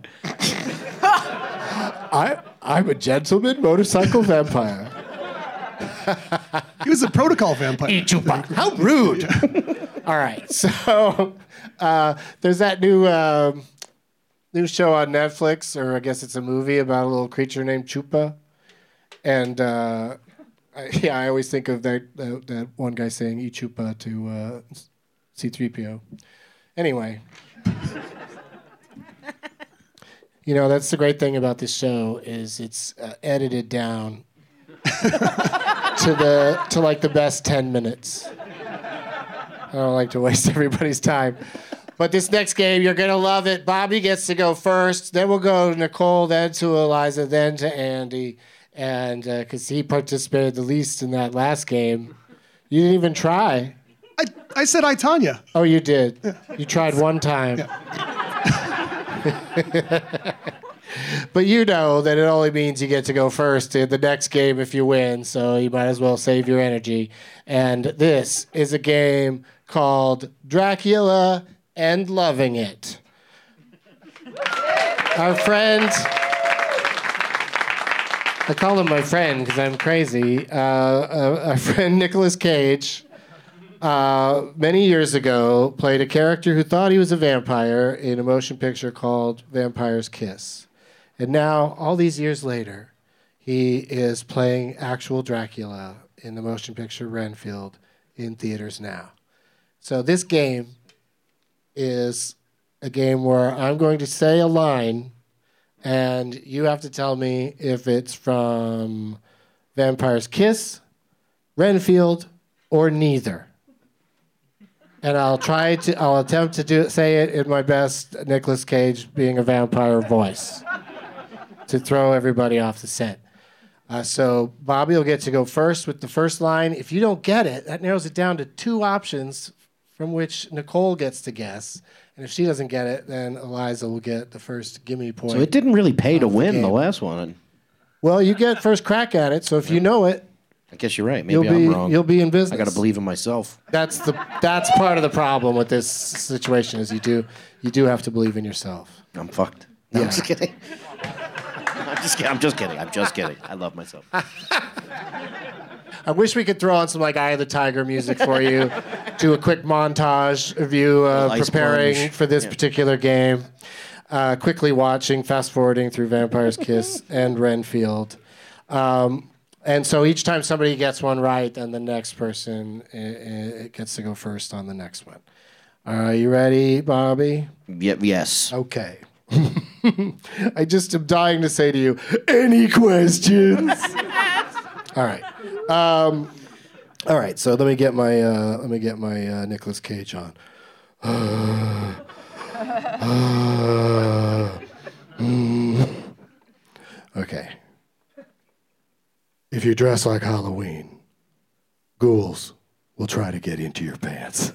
I, I'm a gentleman motorcycle vampire. He was a protocol vampire. How rude! All right, so uh, there's that new um new show on Netflix, or I guess it's a movie about a little creature named Chupa, and uh, I, yeah, I always think of that that, that one guy saying "E Chupa" to uh, C three P O. Anyway. You know, that's the great thing about this show is it's uh, edited down to the to like the best ten minutes. I don't like to waste everybody's time. But this next game, you're gonna love it. Bobby gets to go first, then we'll go to Nicole, then to Eliza, then to Andy. And because uh, he participated the least in that last game, you didn't even try. I, I said I, Tanya. Oh, you did. Yeah. You tried one time. Yeah. But you know that it only means you get to go first in the next game if you win, so you might as well save your energy. And this is a game called Dracula and Loving It. Our friend, I call him my friend because I'm crazy, uh, uh, our friend Nicolas Cage, uh, many years ago, played a character who thought he was a vampire in a motion picture called Vampire's Kiss. And now, all these years later, he is playing actual Dracula in the motion picture Renfield in theaters now. So this game is a game where I'm going to say a line, and you have to tell me if it's from Vampire's Kiss, Renfield, or neither. And I'll try to, I'll attempt to do say it in my best Nicolas Cage being a vampire voice to throw everybody off the scent. Uh, so Bobby will get to go first with the first line. If you don't get it, that narrows it down to two options from which Nicole gets to guess. And if she doesn't get it, then Eliza will get the first gimme point. So it didn't really pay to win the last one. Well, you get first crack at it, so if you know it, I guess you're right. Maybe you'll be, I'm wrong. You'll be in business. I got to believe in myself. That's the that's part of the problem with this situation is you do you do have to believe in yourself. I'm fucked. No, Yeah. I'm just kidding. I'm just kidding. I'm just kidding. I'm just kidding. I love myself. I wish we could throw on some like Eye of the Tiger music for you. Do a quick montage of you uh, Ice preparing plunge. for this Yeah. particular game. Uh, quickly watching, fast forwarding through Vampire's Kiss and Renfield. Um, and so each time somebody gets one right, then the next person uh, uh, gets to go first on the next one. Are you ready, Bobby? Yeah, yes. Okay. I just am dying to say to you, any questions? All right. Um, all right. So let me get my uh, let me get my uh, Nicolas Cage on. Uh, uh, mm. Okay. If you dress like Halloween, ghouls will try to get into your pants.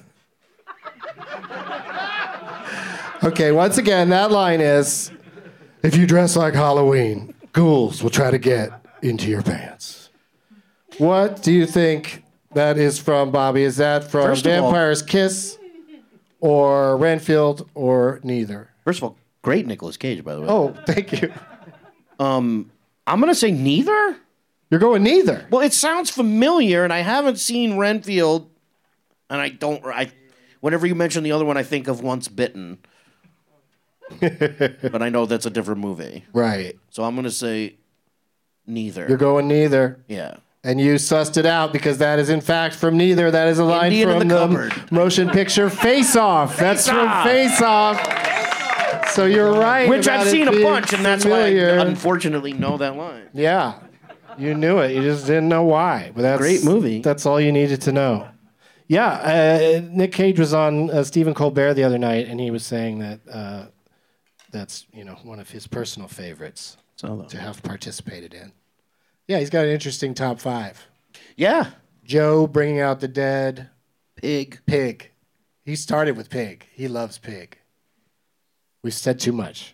Okay, once again, that line is, if you dress like Halloween, ghouls will try to get into your pants. What do you think that is from, Bobby? Is that from First of all- Vampire's Kiss or Renfield or neither? First of all, great Nicolas Cage, by the way. Oh, thank you. Um, I'm going to say neither. You're going neither. Well, it sounds familiar, and I haven't seen Renfield, and I don't... I, whenever you mention the other one, I think of Once Bitten. But I know that's a different movie. Right. So I'm going to say neither. You're going neither. Yeah. And you sussed it out because that is, in fact, from neither. That is a line Indian in from the the, cupboard. motion picture Face Off. That's from Off. Face Off. So you're right. Which about I've it seen a being bunch, and that's familiar. why I unfortunately know that line. Yeah. You knew it. You just didn't know why. But that's, Great movie. That's all you needed to know. Yeah. Uh, Nick Cage was on uh, Stephen Colbert the other night, and he was saying that uh, that's you know one of his personal favorites So, to have participated in. Yeah, he's got an interesting top five. yeah. Joe, Bringing Out the Dead, Pig. Pig. He started with Pig. He loves Pig. We've said too much.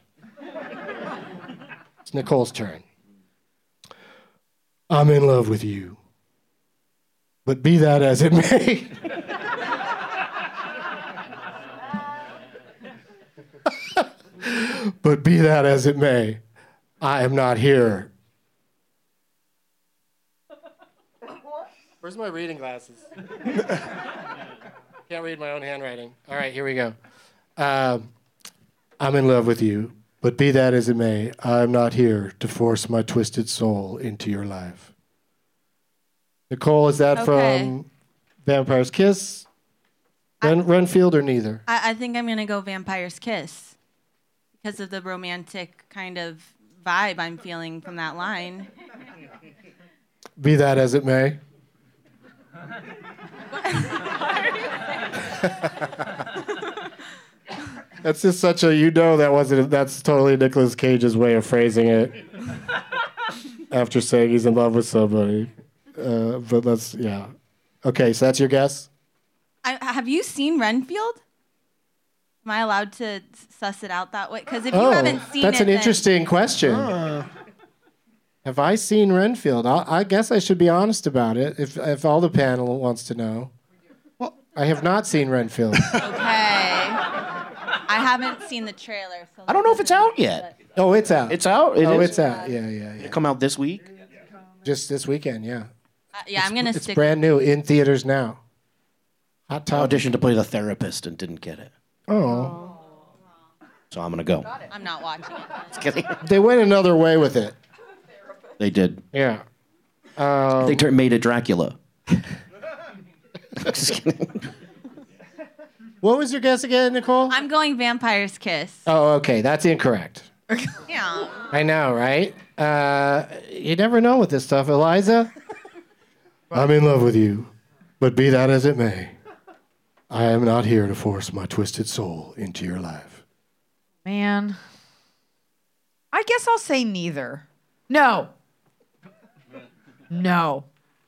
It's Nicole's turn. I'm in love with you. But be that as it may. But be that as it may, I am not here. Where's my reading glasses? Can't read my own handwriting. All right, here we go. Um, I'm in love with you, but be that as it may, I'm not here to force my twisted soul into your life. Nicole, is that Okay. from Vampire's Kiss, Ren- Renfield, or neither? I, I think I'm gonna go Vampire's Kiss because of the romantic kind of vibe I'm feeling from that line. Be that as it may. That's just such a, you know, that wasn't, that's totally Nicolas Cage's way of phrasing it. after saying he's in love with somebody. Uh, but let's, yeah. Okay, so that's your guess? I, have you seen Renfield? Am I allowed to suss it out that way? Because if you Oh, haven't seen that's it, an then- interesting question. Uh, Have I seen Renfield? I, I guess I should be honest about it if if all the panel wants to know. Well, I have not seen Renfield. Okay. I haven't seen the trailer. So I don't know if it's out yet. Oh, it's out. It's out? It oh, is? it's out. Yeah, yeah, yeah. It come out this week? Just this weekend, yeah. Uh, yeah, I'm gonna It's stick. brand new in theaters now. Hot I topic. auditioned to play the therapist and didn't get it. Oh. So I'm going to go. I'm not watching it. Just kidding. They went another way with it. They did. Yeah. Um, They turned made it Dracula. Just kidding. what was your guess again, Nicole? I'm going Vampire's Kiss. Oh, okay. That's incorrect. Yeah. I know, right? Uh, you never know with this stuff. Eliza? I'm in love with you, but be that as it may, I am not here to force my twisted soul into your life. Man. I guess I'll say neither. No. No.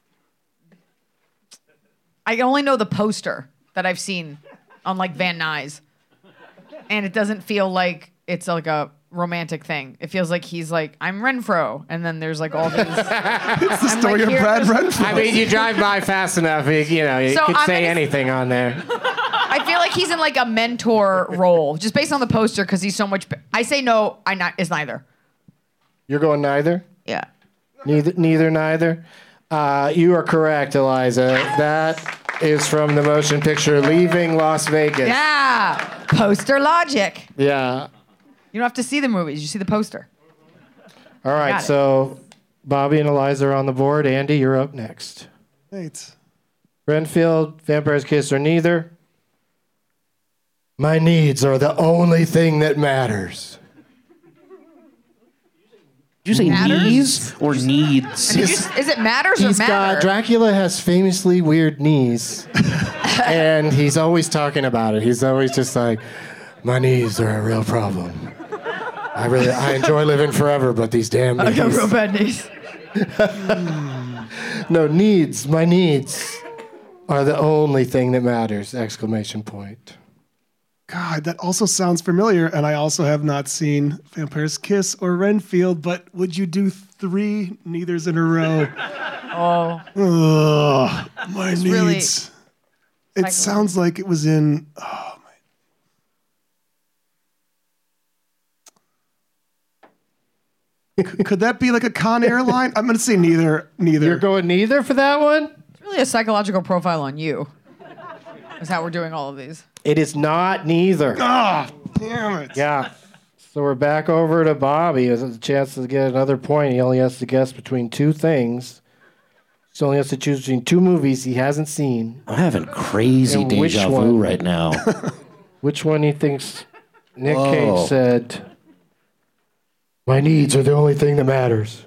I only know the poster that I've seen on like Van Nuys. And it doesn't feel like it's like a romantic thing. It feels like he's like, I'm Renfro. And then there's like all these. it's the I'm story like, of here- Brad Renfro. I mean, you drive by fast enough, you, you know, you So could I'm say gonna- anything on there. I feel like he's in like a mentor role just based on the poster because he's so much. I say no, I not is neither. You're going neither? Yeah. Neither, neither, neither. Uh, you are correct, Eliza. That is from the motion picture Leaving Las Vegas. Yeah. Poster logic. Yeah. You don't have to see the movies. You see the poster. All right, Got it. so Bobby and Eliza are on the board. Andy, you're up next. Right. Renfield, Vampire's Kiss, or neither? My needs are the only thing that matters. Did you say Matters? knees or needs? Did you s- is it matters or He's matter? got, Dracula has famously weird knees. And he's always talking about it. He's always just like, my knees are a real problem. I really, I enjoy living forever, but these damn I knees. got real bad knees. No, needs, my needs are the only thing that matters, exclamation point. God, that also sounds familiar, and I also have not seen Vampire's Kiss or Renfield, but would you do three neithers in a row? Oh. Ugh, my It's needs. really it sounds like it was in. Oh my. C- Could that be like a Con Air line? I'm gonna say neither. Neither. You're going neither for that one? It's really a psychological profile on you. Is how we're doing all of these. It is not neither. Ah, damn it. Yeah. So we're back over to Bobby. He has a chance to get another point. He only has to guess between two things. He only has to choose between two movies he hasn't seen. I'm having crazy And which deja vu one? right now. Which one he thinks Nick Whoa. Cage said, my needs are the only thing that matters.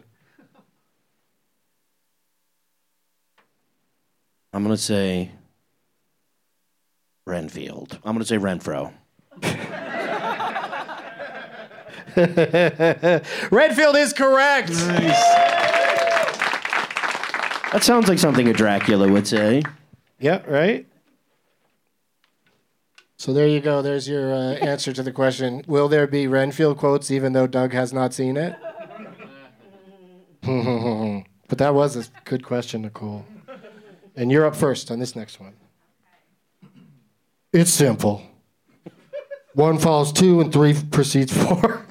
I'm going to say Renfield. I'm going to say Renfro. Redfield is correct. That sounds like something a Dracula would say. Yeah, right? So there you go. There's your uh, answer to the question. Will there be Renfield quotes even though Doug has not seen it? But that was a good question, Nicole. And you're up first on this next one. It's simple. One follows two and three precedes four.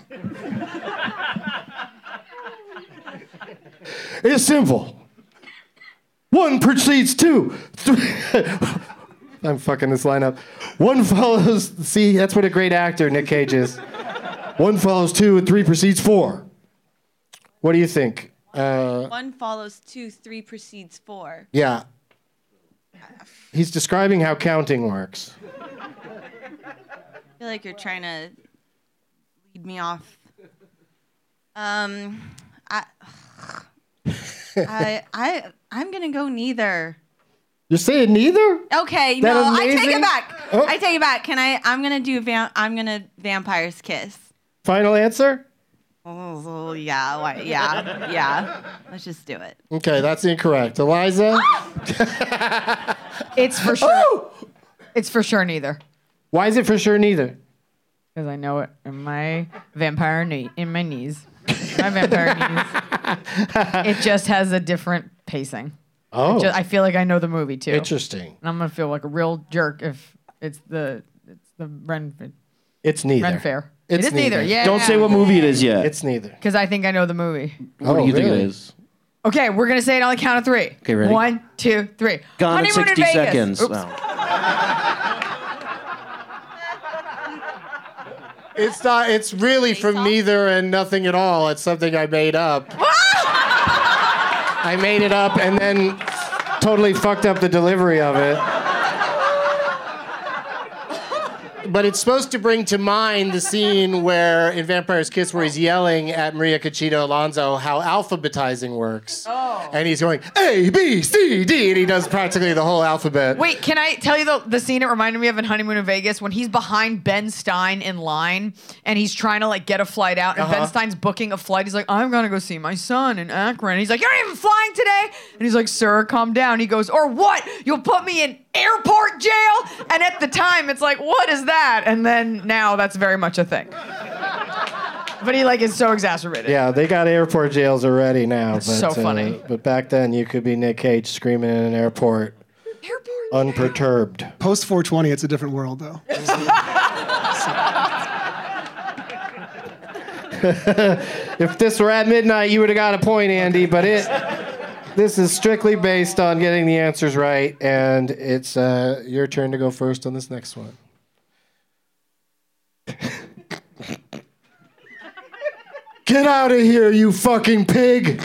It's simple. One precedes two. Three. I'm fucking this line up. One follows. See, that's what a great actor Nick Cage is. One follows two, and three precedes four. What do you think? Uh, One follows two, three precedes four. yeah. He's describing how counting works. I feel like you're trying to lead me off. Um, I, I, I, I'm gonna go neither. You're saying neither? Okay, That no, I take amazing? it back. Oh. I take it back. Can I? I'm gonna do. Vam- I'm gonna Vampire's Kiss. Final answer? Oh, yeah, why- yeah, yeah. Let's just do it. Okay, that's incorrect. Eliza? It's for sure. It's for sure neither. Why is it for sure neither? Because I know it in my vampire knee, in my knees, my vampire knees. It just has a different pacing. Oh, Ju- I feel like I know the movie too. interesting. And I'm gonna feel like a real jerk if it's the it's the Ren It's neither. Ren Fair. It's it is neither. neither. Yeah. Don't say what movie it is yet. It's neither. Because I think I know the movie. What Oh, do you think really? it is? Okay, we're gonna say it on the count of three. Okay, ready? One, two, three. Gone in Honeymoon sixty Vegas. seconds. Oops. Oh. It's not. It's really from neither and nothing at all. It's something I made up. I made it up and then totally fucked up the delivery of it. But it's supposed to bring to mind the scene where in Vampire's Kiss where he's yelling at Maria Conchita Alonso how alphabetizing works. Oh. And he's going A, B, C, D, and he does practically the whole alphabet. Wait, can I tell you the, the scene it reminded me of in Honeymoon in Vegas when he's behind Ben Stein in line and he's trying to like get a flight out and Uh-huh. Ben Stein's booking a flight. He's like, I'm gonna go see my son in Akron. And he's like, you're not even flying today? And he's like, sir, calm down. He goes, or what? You'll put me in airport jail? And at the time, it's like, what is that? And then now that's very much a thing. But he like is so exacerbated. Yeah, they got airport jails already now. But, so funny. Uh, but back then, you could be Nick Cage screaming in an airport, Airport. unperturbed. Post four twenty, it's a different world, though. If this were at midnight, you would have got a point, Andy. But it, this is strictly based on getting the answers right, and it's uh, your turn to go first on this next one. Get out of here, you fucking pig!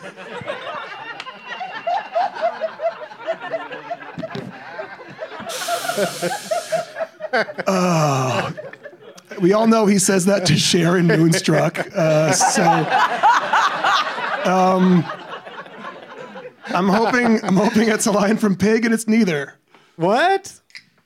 Oh, we all know he says that to Sharon Moonstruck. Uh, so, um, I'm hoping I'm hoping it's a line from Pig, and it's neither. What?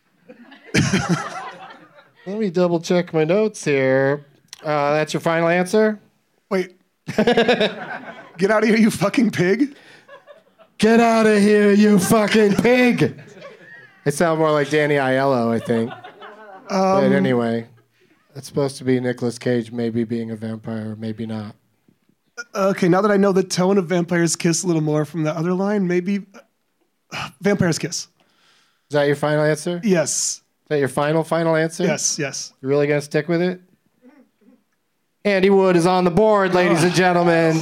Let me double check my notes here. Uh, that's your final answer? Wait. Get out of here, you fucking pig. Get out of here, you fucking pig! I sound more like Danny Aiello, I think. Um, But anyway, it's supposed to be Nicolas Cage maybe being a vampire, maybe not. Okay, now that I know the tone of Vampire's Kiss a little more from the other line, maybe uh, Vampire's Kiss. Is that your final answer? Is Yes. that your final, final answer? Yes, yes. You really gonna stick with it? Andy Wood is on the board, ladies and gentlemen.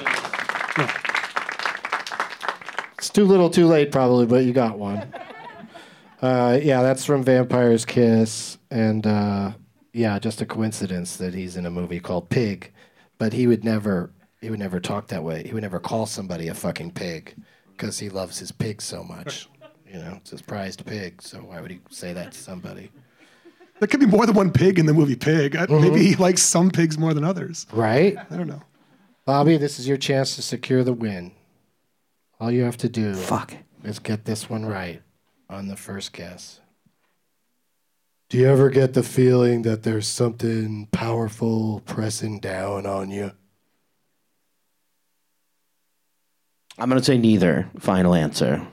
It's too little, too late, probably, but you got one. Uh, yeah, that's from Vampire's Kiss, and uh, yeah, just a coincidence that he's in a movie called Pig, but he would never, he would never talk that way. He would never call somebody a fucking pig, because he loves his pig so much. You know, it's his prized pig. So why would he say that to somebody? There could be more than one pig in the movie Pig. I- Maybe he likes some pigs more than others. Right? I don't know. Bobby, this is your chance to secure the win. All you have to do Fuck. is get this one right on the first guess. Do you ever get the feeling that there's something powerful pressing down on you? I'm going to say neither. Final answer.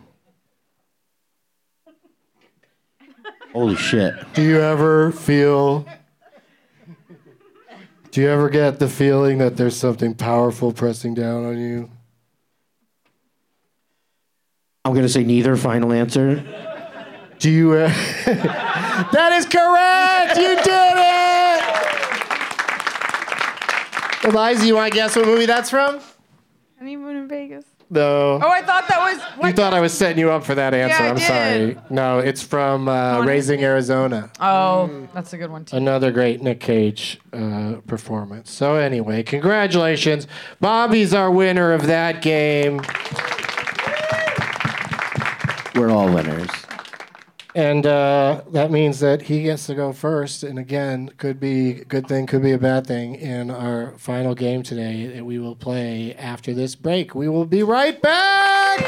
Holy shit. Do you ever feel... Do you ever get the feeling that there's something powerful pressing down on you? I'm going to say neither. Final answer. Do you... Uh, that is correct! You did it! Eliza, you want to guess what movie that's from? Honeymoon in Vegas. No. Oh, I thought that was. You What? thought I was setting you up for that answer. Yeah, I I'm did. sorry. No, it's from uh, Raising Arizona. Oh, that's a good one too. Another great Nick Cage uh, performance. So anyway, congratulations. Bobby's our winner of that game. We're all winners. And uh, that means that he gets to go first. And again, could be a good thing, could be a bad thing in our final game today that we will play after this break. We will be right back.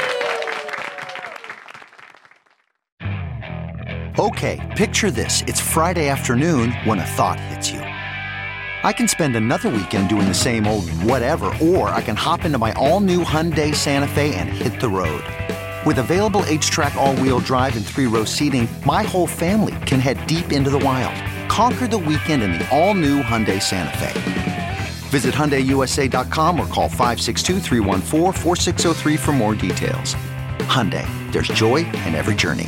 Okay, picture this. It's Friday afternoon when a thought hits you. I can spend another weekend doing the same old whatever, or I can hop into my all-new Hyundai Santa Fe and hit the road. With available H-Track all-wheel drive and three-row seating, my whole family can head deep into the wild. Conquer the weekend in the all-new Hyundai Santa Fe. Visit Hyundai U S A dot com or call five six two, three one four, four six zero three for more details. Hyundai, there's joy in every journey.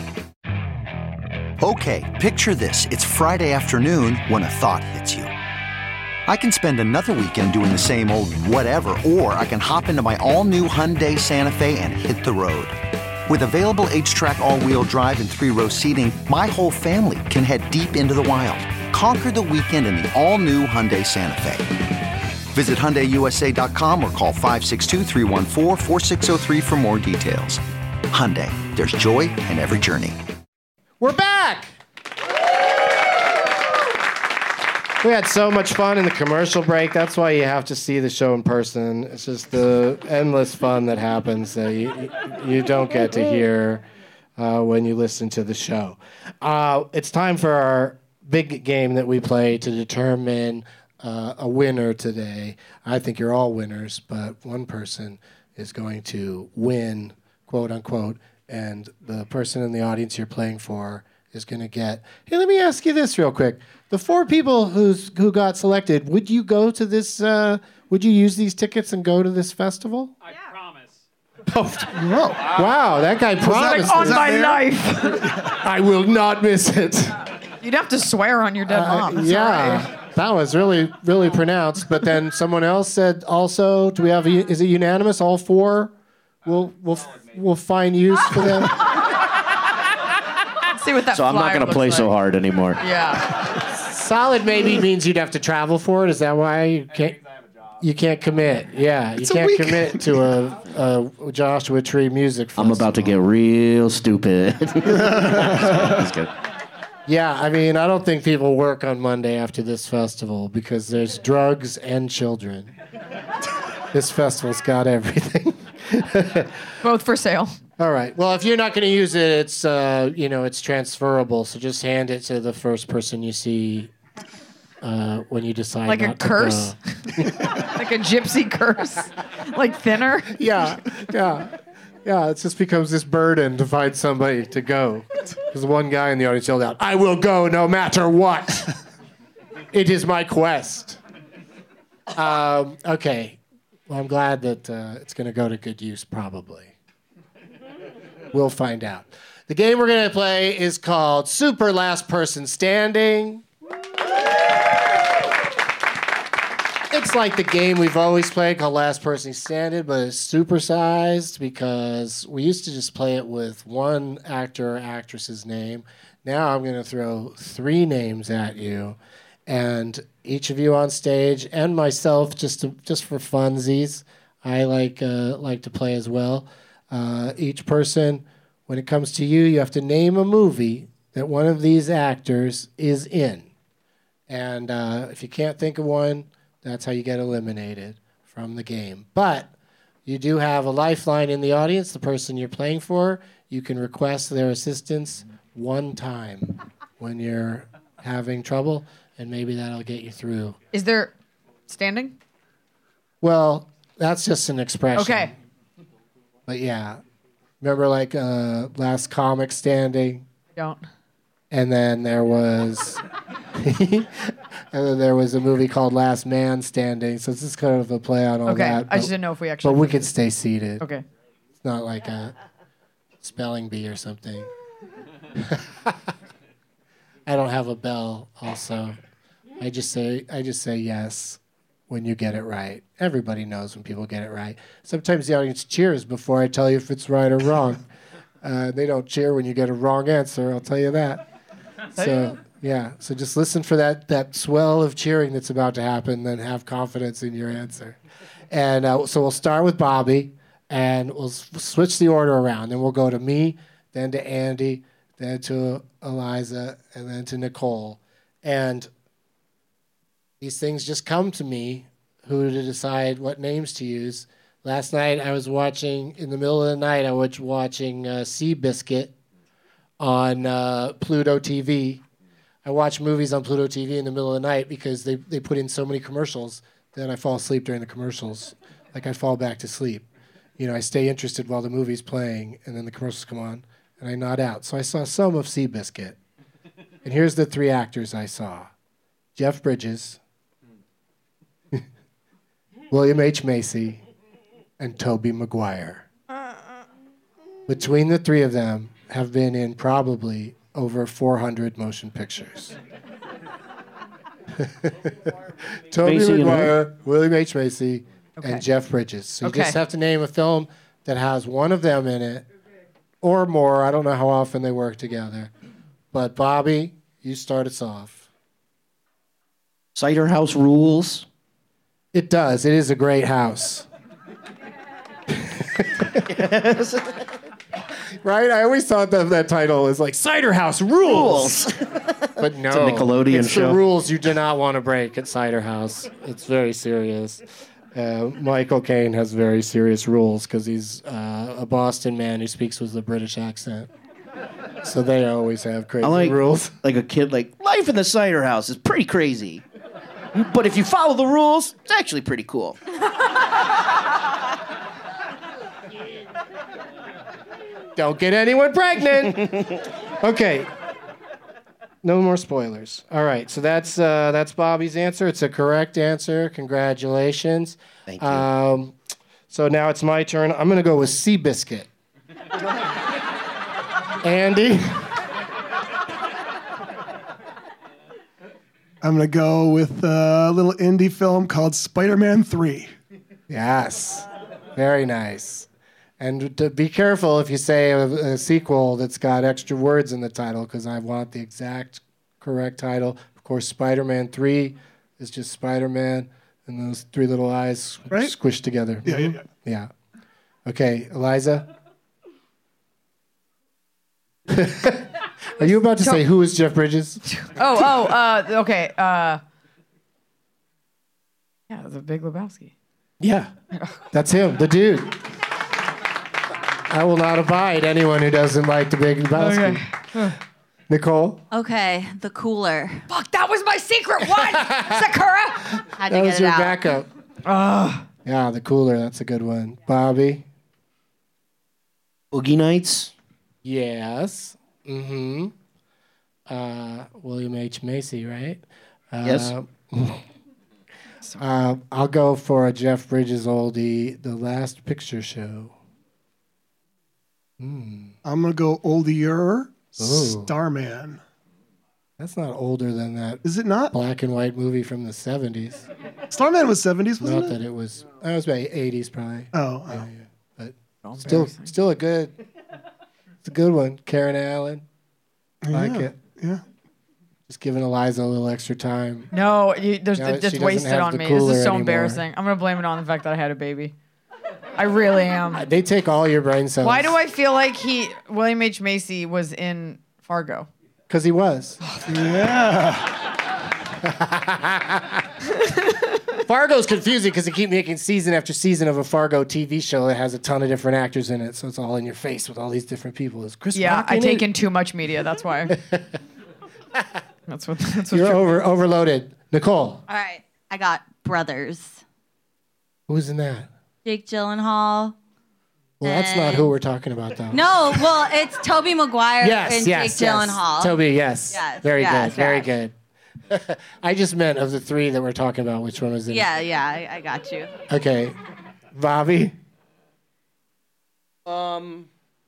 Okay, picture this. It's Friday afternoon when a thought hits you. I can spend another weekend doing the same old whatever, or I can hop into my all-new Hyundai Santa Fe and hit the road. With available H-Track all-wheel drive and three-row seating, my whole family can head deep into the wild. Conquer the weekend in the all-new Hyundai Santa Fe. Visit Hyundai U S A dot com or call five six two, three one four, four six zero three for more details. Hyundai, there's joy in every journey. We're back! We had so much fun in the commercial break. That's why you have to see the show in person. It's just the endless fun that happens that you, you don't get to hear uh, when you listen to the show. Uh, it's time for our big game that we play to determine uh, a winner today. I think you're all winners, but one person is going to win, quote unquote, and the person in the audience you're playing for is going to get... Hey, let me ask you this real quick. The four people who's who got selected, would you go to this, uh, would you use these tickets and go to this festival? I yeah. promise. Oh, wow. wow, that guy promised. Like, on my there? life. I will not miss it. You'd have to swear on your dead Uh, mom. That's yeah, right. that was really, really pronounced. But then someone else said also, do we have, a, is it unanimous, all four? We'll, we'll, we'll find use for them. See what that So I'm not flyer going to looks play like. so hard anymore. Yeah. Solid maybe means you'd have to travel for it. Is that why you can't? You can't commit. Yeah, you It's a can't week. commit to a, a Joshua Tree music festival. I'm about to get real stupid. That's good. Yeah, I mean, I don't think people work on Monday after this festival because there's drugs and children. This festival's got everything. Both for sale. All right. Well, if you're not going to use it, it's uh, you know, it's transferable. So just hand it to the first person you see uh, when you decide. Like a not to curse? go. Like a gypsy curse? Like thinner? Yeah, yeah, yeah. It just becomes this burden to find somebody to go. Because one guy in the audience yelled out, "I will go no matter what. It is my quest." Um, okay. Well, I'm glad that uh, it's going to go to good use, probably. We'll find out. The game we're going to play is called Super Last Person Standing. It's like the game we've always played called Last Person Standing, but it's supersized because we used to just play it with one actor or actress's name. Now I'm going to throw three names at you, and each of you on stage and myself, just to, just for funsies, I like uh, like to play as well. Uh, each person, when it comes to you, you have to name a movie that one of these actors is in. And uh, if you can't think of one, that's how you get eliminated from the game. But you do have a lifeline in the audience, the person you're playing for. You can request their assistance one time when you're having trouble, and maybe that'll get you through. Is there standing? Well, that's just an expression. Okay. But yeah, remember like uh, Last Comic Standing? Don't. And then there was, and then there was a movie called Last Man Standing. So it's just kind of a play on all Okay, that. I just didn't know if we actually. But we could stay seated. Okay. It's not like a spelling bee or something. I don't have a bell. Also, I just say I just say yes when you get it right. Everybody knows when people get it right. Sometimes the audience cheers before I tell you if it's right or wrong. Uh, they don't cheer when you get a wrong answer, I'll tell you that. So, yeah, so just listen for that, that swell of cheering that's about to happen, then have confidence in your answer. And uh, so we'll start with Bobby, and we'll s- switch the order around. Then we'll go to me, then to Andy, then to Eliza, and then to Nicole. And these things just come to me, who to decide what names to use. Last night I was watching, in the middle of the night, I was watching uh, Seabiscuit on uh, Pluto T V. I watch movies on Pluto T V in the middle of the night because they, they put in so many commercials that I fall asleep during the commercials. Like I fall back to sleep. You know, I stay interested while the movie's playing, and then the commercials come on, and I nod out. So I saw some of Seabiscuit. And here's the three actors I saw. Jeff Bridges, William H. Macy, and Tobey Maguire. Between the three of them have been in probably over four hundred motion pictures. Tobey Macy and Maguire, William H. Macy, Okay. and Jeff Bridges. So Okay. you just have to name a film that has one of them in it, or more. I don't know how often they work together. But Bobby, you start us off. Cider House Rules. It does. It is a great house. Right? I always thought that that title is like Cider House Rules. But no. It's a Nickelodeon it's show. the rules you do not want to break at Cider House. It's very serious. Uh, Michael Caine has very serious rules because he's uh, a Boston man who speaks with a British accent. So they always have crazy I like rules. like a kid like life in the cider house is pretty crazy, but if you follow the rules, it's actually pretty cool. Don't get anyone pregnant. Okay. No more spoilers. All right. So that's uh, that's Bobby's answer. It's a correct answer. Congratulations. Thank you. Um, so now it's my turn. I'm going to go with Seabiscuit. Andy. I'm gonna go with a little indie film called Spider-Man three. Yes. Very nice. And to be careful if you say a, a sequel that's got extra words in the title, because I want the exact correct title. Of course, Spider-Man three is just Spider-Man, and those three little eyes Right? squished together. Yeah, yeah, yeah. Yeah. Okay, Eliza? Are you about to say who is Jeff Bridges? Oh, oh, uh, okay. Uh, yeah, the Big Lebowski. Yeah. That's him, the dude. I will not abide anyone who doesn't like the Big Lebowski. Okay. Nicole? Okay, the cooler. Fuck, that was my secret one! Sakura! Had to That get was it your out. backup. Yeah, the cooler, that's a good one. Bobby? Boogie Nights. Yes. Mm-hmm. Uh, William H. Macy, right? Uh, Yes. uh, I'll go for a Jeff Bridges oldie, The Last Picture Show. I'm gonna go oldier. Starman. That's not older than that Is it not? black and white movie from the seventies. Starman was seventies, wasn't Not it? that it was, that was about eighties probably. Oh, oh. Yeah, yeah. But still, still a good, it's a good one. Karen Allen. Like yeah. it. Yeah. Just giving Eliza a little extra time. No, you, there's Now that the, she just doesn't wasted have on the me. This cooler is so anymore. embarrassing. I'm gonna blame it on the fact that I had a baby. I really am. They take all your brain cells. Why do I feel like he, William H. Macy, was in Fargo? Because he was. Yeah. Fargo's confusing because they keep making season after season of a Fargo T V show that has a ton of different actors in it, so it's all in your face with all these different people. Is Chris Yeah, Rock I in take it? in too much media. That's why. That's what. That's what. You're tri- over overloaded. Nicole, All right, I got Brothers. who's in that? Jake Gyllenhaal. Well, that's not who we're talking about, though. No, well, it's Tobey Maguire Yes, and yes, Jake yes. Gyllenhaal. Toby, yes. Yes, Very yes, good, very yes. good. I just meant of the three that we're talking about, which one was in? Yeah, yeah, I, I got you. Okay, Bobby. Um.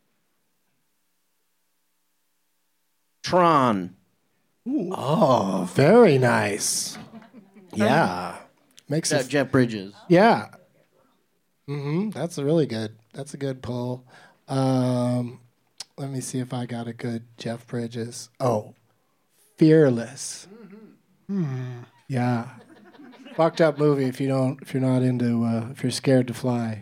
Tron. Oh, very nice. Yeah, makes That it. Jeff Bridges. Yeah. Mm-hmm. That's a really good. That's a good poll. Um, let me see if I got a good Jeff Bridges. Oh, Fearless. Yeah. Fucked up movie if you don't if you're not into uh, if you're scared to fly.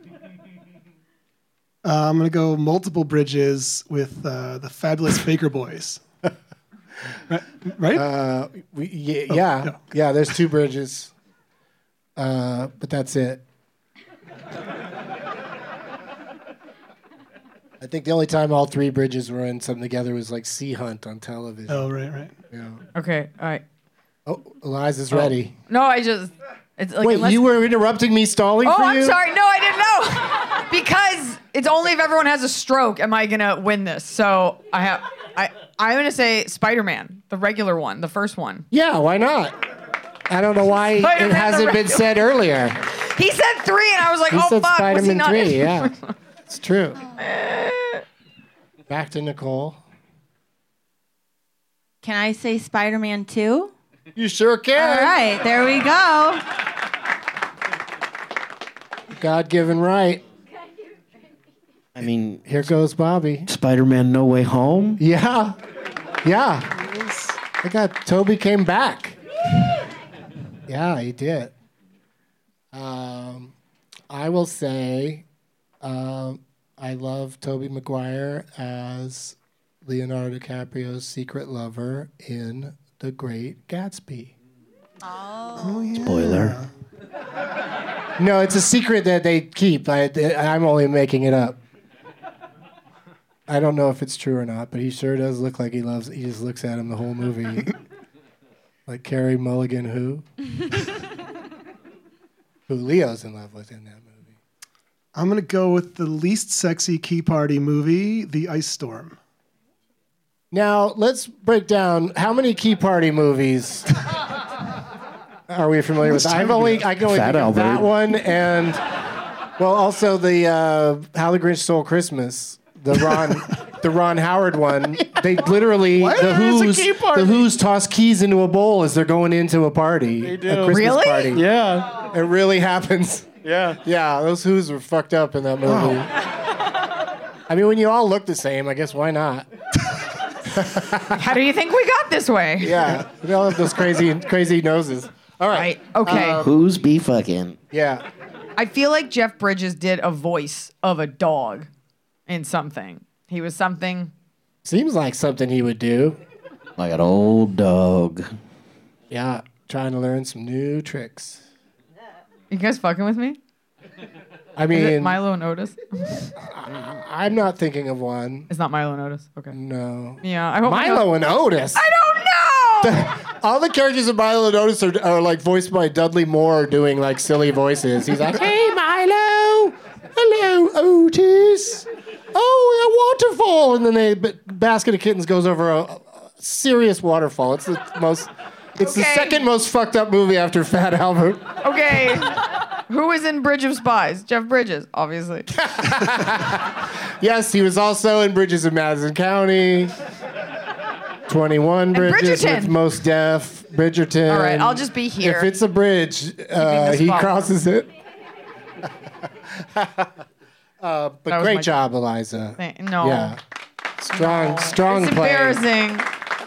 Uh, I'm gonna go multiple bridges with uh, the Fabulous Baker Boys. Right? right? Uh, we, yeah, Oh, yeah, yeah. yeah. There's two bridges, uh, but that's it. I think the only time all three Bridges were in something together was like Sea Hunt on television. Oh, right, right. Yeah. Okay, all right. Oh, Eliza's ready. No, I just. It's like Wait, unless- you were interrupting me stalling Oh, for I'm you? sorry. No, I didn't know. Because it's only if everyone has a stroke am I gonna win this. So I have. I I'm gonna say Spider-Man, the regular one, the first one. Yeah, why not? I don't know why it Spider-Man the hasn't been regular- said earlier. He said three, and I was like, He oh said fuck, was he Spider-Man not? three, yeah. It's true. Back to Nicole. Can I say Spider-Man two? You sure can. All right, there we go. God-given right. I mean, Here goes Bobby. Spider-Man No Way Home? Yeah. Yeah. I got Toby came back. Yeah, he did. Um, I will say um, I love Tobey Maguire as Leonardo DiCaprio's secret lover in The Great Gatsby. Oh. yeah. Spoiler. No, it's a secret that they keep. I, I'm only making it up. I don't know if it's true or not, but he sure does look like he loves. He just looks at him the whole movie, like Carey Mulligan, who, who Leo's in love with in that movie. I'm going to go with the least sexy Key Party movie, The Ice Storm. Now let's break down how many Key Party movies are we familiar with? I've only I can only Fat think of that Albert. one, and well, also the uh, How the Grinch Stole Christmas. The Ron, the Ron Howard one. They literally What? the It's a Who's key party. the Who's toss keys into a bowl as they're going into a party. They do. A Christmas Really? party. Yeah. It really happens. Yeah. Yeah, those Who's were fucked up in that movie. I mean, when you all look the same, I guess why not? How do you think we got this way? Yeah, they all have those crazy, crazy noses. All right. Right. Okay. Who's be fucking? Yeah. I feel like Jeff Bridges did a voice of a dog in something. He was something. Seems like something he would do. Like an old dog. Yeah, trying to learn some new tricks. You guys fucking with me? I Is it mean, Milo and Otis? I'm not thinking of one. It's not Milo and Otis. Okay. No. Yeah, I hope we Milo don't- and Otis. I don't know. All the characters of Milo and Otis are, are like voiced by Dudley Moore doing like silly voices. He's like, hey, Milo. Hello, Otis. Oh, a waterfall. And then a b- basket of kittens goes over a, a serious waterfall. It's the most, it's the Okay. second most fucked up movie after Fat Albert. Okay. Who was in Bridge of Spies? Jeff Bridges, obviously. Yes, he was also in Bridges of Madison County. twenty-one Bridges Bridgerton. with Most Def. Bridgerton. All right, I'll just be here. If it's a bridge, uh, this he spot. crosses it. uh, but That was great my- job, Eliza. Thank- no. Yeah. Strong, strong It's play. embarrassing.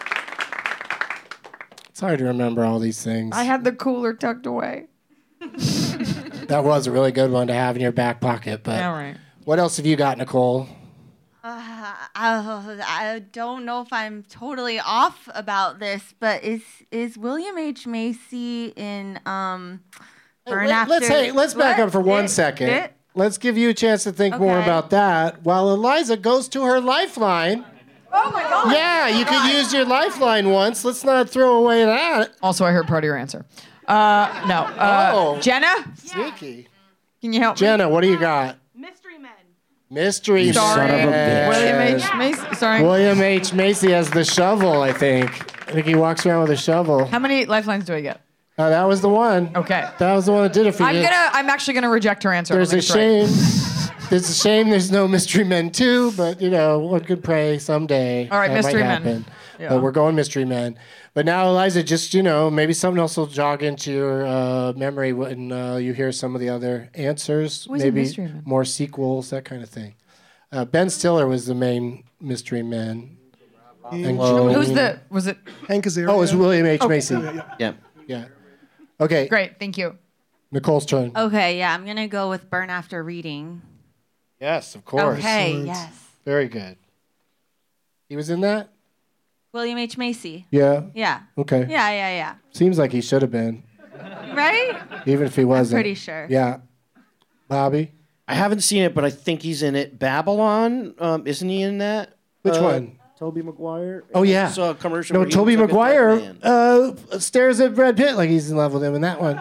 It's hard to remember all these things. I had the cooler tucked away. That was a really good one to have in your back pocket. But All right. what else have you got, Nicole? Uh, I, I don't know if I'm totally off about this, but is is William H. Macy in um, Burn Let- After? let's hey, let's back What? up for one It- second. it? Let's give you a chance to think more Okay. about that while Eliza goes to her lifeline. Oh my God! Yeah, you could use your lifeline once. Let's not throw away that. Also, I heard part of your answer. Uh, no. Uh, Oh. Jenna, Sneaky. can you help Jenna, what do you got? Mystery Men. Mystery You son of a Man. bitch. me? William H. Macy. Sorry. William H. Macy has the shovel, I think. I think he walks around with a shovel. How many lifelines do I get? Oh, that was the one. Okay. That was the one that did it for I'm you. gonna. I'm actually gonna reject her answer. I don't There's a think it's right. shame. There's a shame there's no Mystery Men two, but you know, one could pray someday. All right, that Mystery might Men. happen. Yeah. But we're going Mystery Men. But now, Eliza, just, you know, maybe something else will jog into your uh, memory when uh, you hear some of the other answers. Who's a maybe Mystery Man? more sequels, that kind of thing. Uh, Ben Stiller was the main Mystery Man. And Who's the? Was it? Hank Azaria. Oh, it's William H. Macy. Yeah. Yeah. Okay, Great. Thank you. Nicole's turn. Okay, yeah, I'm gonna go with Burn After Reading. Yes, of course. Okay, yes. Very good. He was in that? William H. Macy. Yeah. Yeah. Okay. Yeah, yeah, Seems like he should have been, yeah. Right? even if he wasn't. pretty sure. Yeah. Bobby? I haven't seen it, but I think he's in it. Babylon, um, isn't he in that? Which Uh, one? Tobey Maguire. Oh yeah. I saw a commercial. No, where he Tobey looks like a Maguire dead man. uh, stares at Brad Pitt like he's in love with him in that one.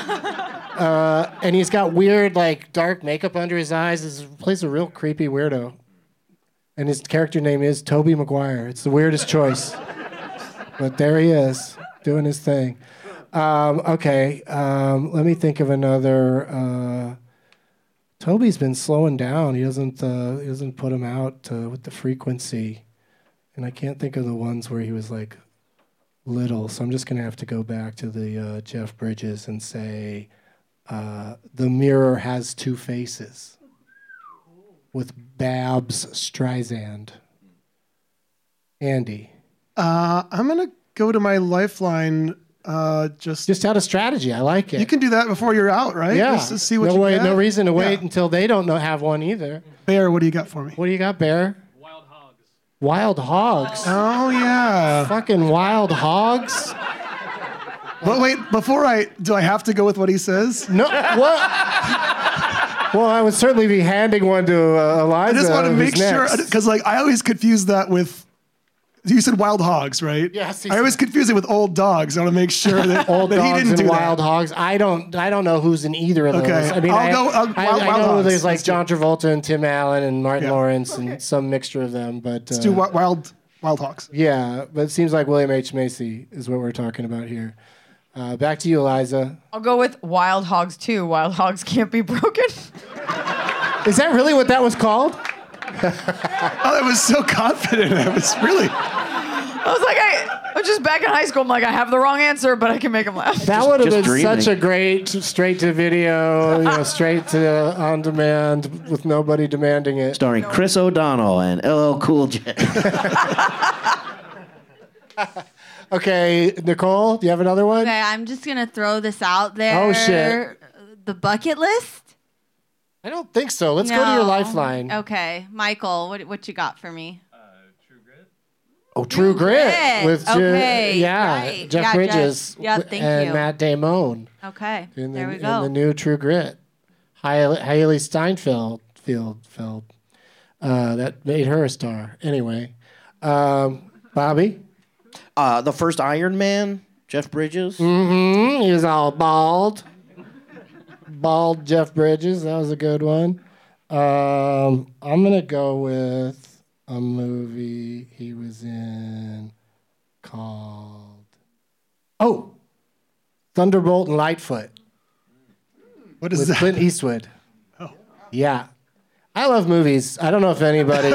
uh, and he's got weird, like, dark makeup under his eyes. He plays a real creepy weirdo. And his character name is Tobey Maguire. It's the weirdest choice. But there he is, doing his thing. Um, okay, um, let me think of another. Uh, Toby's been slowing down. He doesn't. Uh, he doesn't put him out uh, with the frequency. And I can't think of the ones where he was like little, so I'm just gonna have to go back to the uh, Jeff Bridges and say, uh, "The Mirror Has Two Faces," with Babs Streisand. Andy, Uh, I'm gonna go to my lifeline. Uh, just just out of strategy, I like it. you can do that before you're out, right? Yeah. Just to see what no you way, get. no reason to wait Yeah. until they don't know have one either. Bear, what do you got for me? What do you got, Bear? Wild hogs. Wild hogs. Oh yeah. Fucking wild hogs. But wait, before I do, I have to go with what he says. No. What? Well, I would certainly be handing one to uh, Eliza. I just want to who's make sure next. because like I always confuse that with. You said wild hogs, right? Yes, he I always said- confuse it with old dogs. I want to make sure that, Old that he dogs didn't and do wild that. hogs. I don't. I don't know who's in either of those. Okay, I mean, I'll I, go- I'll- I, wild- I wild know hogs. there's like Let's do John Travolta and Tim Allen and Martin Yeah. Lawrence and some mixture of them. But Let's uh, do wi- wild wild hogs. yeah, but it seems like William H Macy is what we're talking about here. Uh, back to you, Eliza. I'll go with Wild Hogs two. Wild Hogs Can't Be Broken. Is that really what that was called? Oh, I was so confident. I was really. I was like, I, I was just back in high school. I'm like, I have the wrong answer, but I can make them laugh. That would have just been dreaming. such a great straight to video, you know, straight to on demand with nobody demanding it. Starring Chris O'Donnell and L L Cool J. Okay, Nicole, do you have another one? Okay, I'm just gonna throw this out there. Oh, shit. The bucket list. I don't think so. Let's go to your No. lifeline. Okay, Michael, what what you got for me? Oh, True Grit Grit. with Je- Okay, yeah, right. Jeff Yeah, Bridges Jeff. Yeah, w- thank and you. Matt Damon Okay, in the, there we in go. the new True Grit. Haley, Haley Steinfeld, Field, Feld, uh, that made her a star. Anyway, um, Bobby. Uh, the first Iron Man, Jeff Bridges. Mm-hmm. He was all bald. Bald Jeff Bridges. That was a good one. Um, I'm going to go with a movie he was in called... Oh! Thunderbolt and Lightfoot. What is with that? Clint Eastwood. Oh. Yeah. I love movies. I don't know if anybody...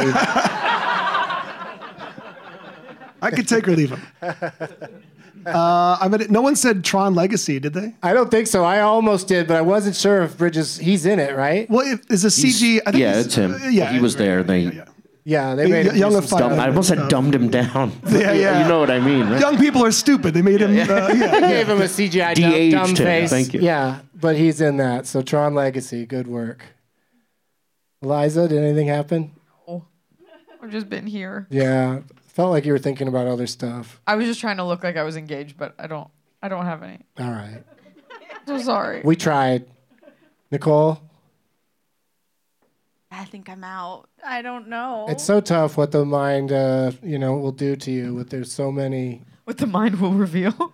I could take or leave him. Uh, I mean, no one said Tron Legacy, did they? I don't think so. I almost did, but I wasn't sure if Bridges... He's in it, right? Well, if, is a C G? I think yeah, it's, it's him. uh, yeah, he was there. They yeah, yeah. Yeah, they made Y- him Young do of some Fire. stuff. I almost said dumbed him down. Yeah, yeah. You know what I mean, right? Young people are stupid. They made him. Uh, yeah. Gave him a C G I dumb, De-aged dumb him. face. Thank you. Yeah, but he's in that. So Tron Legacy, good work. Eliza, did anything happen? Oh, I've just been here. Yeah, felt like you were thinking about other stuff. I was just trying to look like I was engaged, but I don't. I don't have any. All right, So sorry. we tried. Nicole, I think I'm out. I don't know. it's so tough what the mind, uh, you know, will do to you. With there's so many. What the mind will reveal.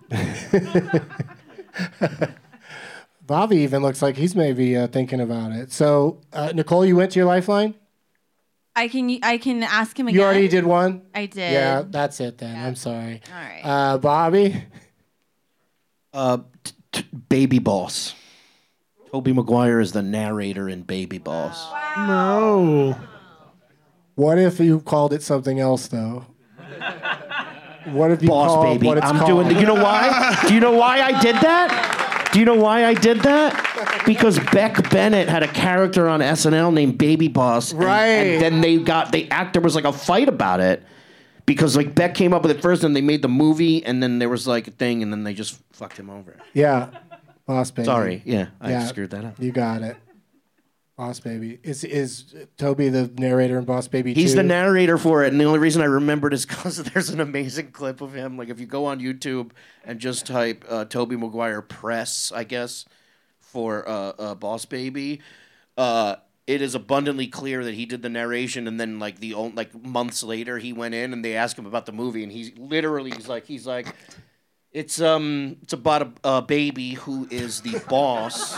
Bobby even looks like he's maybe uh, thinking about it. So, uh, Nicole, you went to your lifeline. I can I can ask him again. You already did one. I did. Yeah, that's it then. I'm sorry. All right. Uh, Bobby. Uh, t- t- Baby Boss. Tobey Maguire is the narrator in Baby Boss. No. What if you called it something else though? What if you Boss called Baby. what it's I'm called? doing. You know why? Do you know why I did that? Do you know why I did that? Because Beck Bennett had a character on S N L named Baby Boss, and, Right. and then they got the act. There was like a fight about it because like Beck came up with it first, and they made the movie, and then there was like a thing, and then they just fucked him over. Yeah, Boss Baby. Sorry, yeah, I Yeah, screwed that up. You got it. Boss Baby. Is is Toby the narrator in Boss Baby He's too? the narrator for it, and the only reason I remembered is because there's an amazing clip of him. Like if you go on YouTube and just type uh, Tobey Maguire press, I guess, for uh, uh, Boss Baby, uh, it is abundantly clear that he did the narration, and then like the o- like months later he went in and they asked him about the movie, and he's literally he's like he's like, it's um it's about a, a baby who is the boss,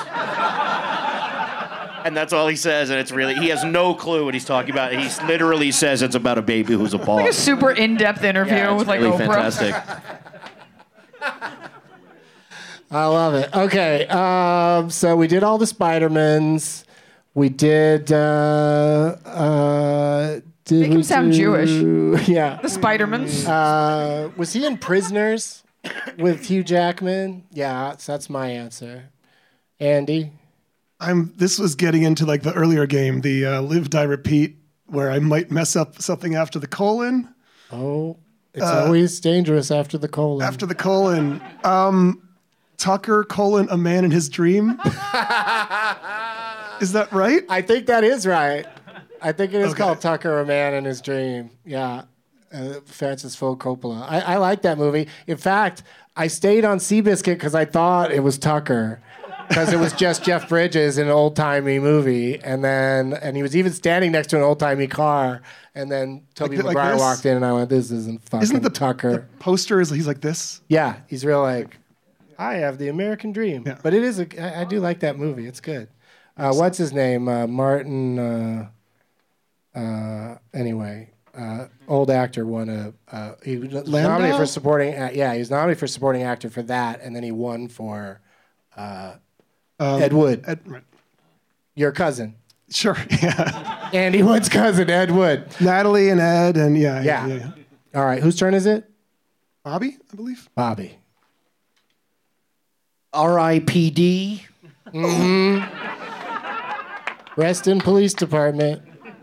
and that's all he says, and it's really he has no clue what he's talking about. He literally says it's about a baby who's a boss. Like a super in-depth interview Yeah, it's with like really Oprah. fantastic. I love it. Okay, um, so we did all the Spider-Mans. We did. Uh, uh, did Make we him sound do- Jewish. Yeah. The Spider-Mans. Uh, was he in Prisoners with Hugh Jackman? Yeah, so that's my answer. Andy? I'm. This was getting into like the earlier game, the uh, live, die, repeat, where I might mess up something after the colon. Oh, it's Uh, always dangerous after the colon. After the colon, um, Tucker colon a man in his dream. Is that right? I think that is right. I think it is Okay. called Tucker, a Man in His Dream. Yeah. Uh, Francis Ford Coppola. I, I like that movie. In fact, I stayed on Seabiscuit because I thought it was Tucker. Because it was just Jeff Bridges in an old-timey movie. And then, and he was even standing next to an old-timey car. And then Tobey Like th- like Maguire this? walked in and I went, this isn't fucking Isn't the Tucker. the poster is he's like this? Yeah, he's real like, I have the American dream. Yeah. But it is, a, I, I do like that movie. It's good. Uh, what's his name? Uh, Martin, uh, uh, anyway, uh, old actor won a, uh, he was nominated for supporting, uh, yeah, he was nominated for supporting actor for that, and then he won for uh, Um, Ed Wood, Ed, right. your cousin. Sure. Yeah. Andy Wood's cousin, Ed Wood. Natalie and Ed and yeah, Yeah. yeah, yeah. All right, whose turn is it? Bobby, I believe. Bobby. R I P D Mm-hmm. Reston Police Department.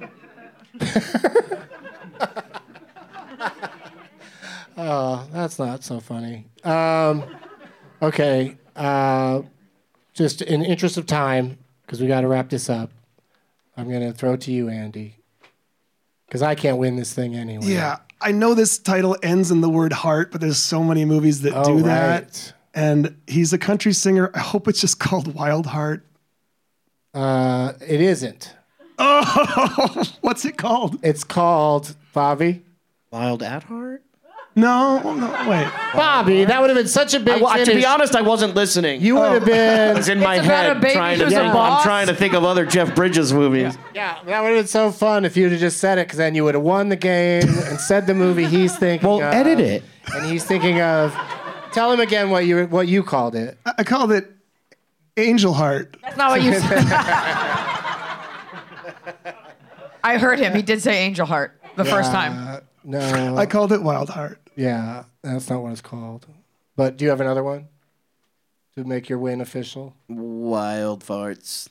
Oh, that's not so funny. Um, okay. Uh, just in interest of time, because we got to wrap this up, I'm going to throw it to you, Andy. Because I can't win this thing anyway. Yeah, I know this title ends in the word heart, but there's so many movies that Oh, do that. right. And he's a country singer. I hope it's just called Wild Heart. Uh, it isn't. Oh, what's it called? It's called, Bobby. Wild at Heart? No, no, wait. Bobby, that would have been such a big I, wa- to finish. be honest, I wasn't listening. You would have been. I was in my It's about head a baby trying to who's a think. boss. I'm trying to think of other Jeff Bridges movies. Yeah, that would have been so fun if you'd have just said it, because then you would have won the game and said the movie he's thinking Well, of. edit it. And he's thinking of. Tell him again what you what you called it. I, I called it Angel Heart. That's not what you said. I heard him. He did say Angel Heart the first time. Uh, no. I called it Wild Heart. Yeah, that's not what it's called. But do you have another one to make your win official? Wild farts.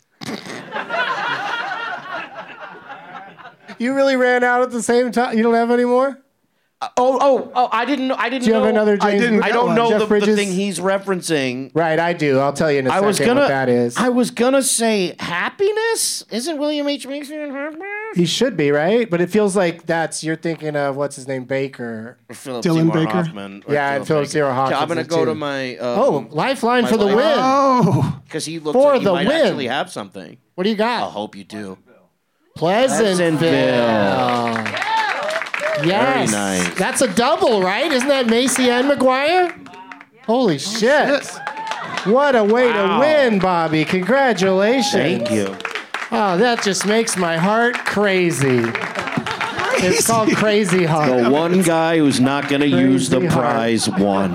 You really ran out at the same time. You don't have any more? Uh, oh, oh, oh! I didn't know. I didn't Do you know. have another I James? didn't- I don't know Jeff the, the Bridges? thing he's referencing. Right, I do. I'll tell you in a I second was gonna. what that is. I was gonna say happiness. Isn't William H Macy in happiness? He should be, right? But it feels like that's you're thinking of what's his name, Baker. Or Philip Dylan Seymour Baker? Hoffman. or Yeah, and Dylan Philip Baker. Seymour Hoffman's Yeah, I'm gonna it go too. to my. Um, Oh, lifeline my for the life- win. Oh, Because he looks For like he the might win. actually have something. What do you got? I hope you do. Pleasantville. Yes. Very nice. That's a double, right? Isn't that Macy and McGuire? Holy shit. What a way Wow. to win, Bobby. Congratulations. Thank you. Oh, that just makes my heart crazy. It's called Crazy Heart. The one guy who's not gonna use the Crazy heart. prize won.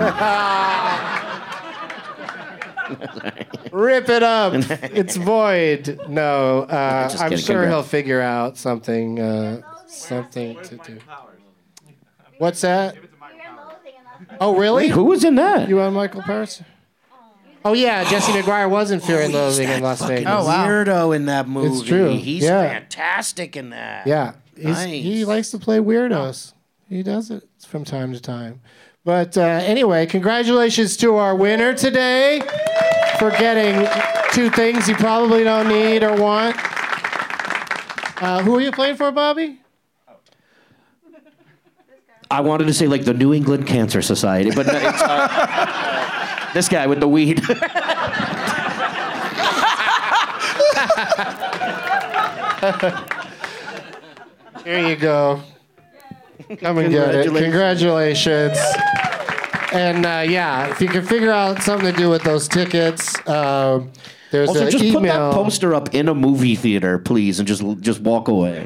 Rip it up. It's void. No, uh, Just I'm kidding. sure Congrats. he'll figure out something, uh, something to do. What's that? Oh, really? Wait, who was in that? You on Michael Paris? Oh yeah, Jesse McGuire was in Fear and Loathing in Las Fucking Vegas. Oh, wow. weirdo in that movie. It's true. He's Yeah. fantastic in that. Yeah, he's, Nice. he likes to play weirdos. He does it from time to time. But uh, anyway, congratulations to our winner today for getting two things you probably don't need or want. Uh, who are you playing for, Bobby? I wanted to say like the New England Cancer Society, but no, it's, uh, this guy with the weed. Uh, Here you go. Come and get it. Congratulations. And uh, yeah, if you can figure out something to do with those tickets, um, there's Also, an just email. put that poster up in a movie theater, please, and just just walk away.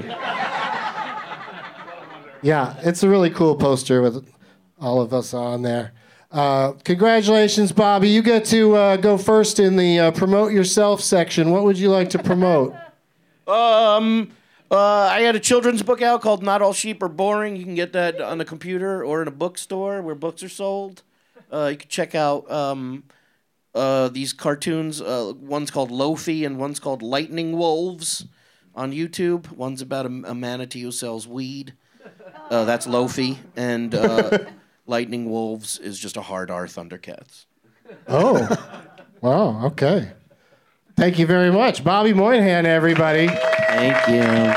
Yeah, it's a really cool poster with all of us on there. Uh, congratulations, Bobby. You get to uh, go first in the uh, promote yourself section. What would you like to promote? Um, uh, I had a children's book out called Not All Sheep Are Boring. You can get that on a computer or in a bookstore where books are sold. Uh, you can check out um, uh, these cartoons. Uh, one's called Lofi and one's called Lightning Wolves on YouTube. One's about a, a manatee who sells weed. Uh, that's Lofi. And uh, Lightning Wolves is just a hard R Thundercats. Oh, wow, okay. Thank you very much. Bobby Moynihan, everybody. Thank you.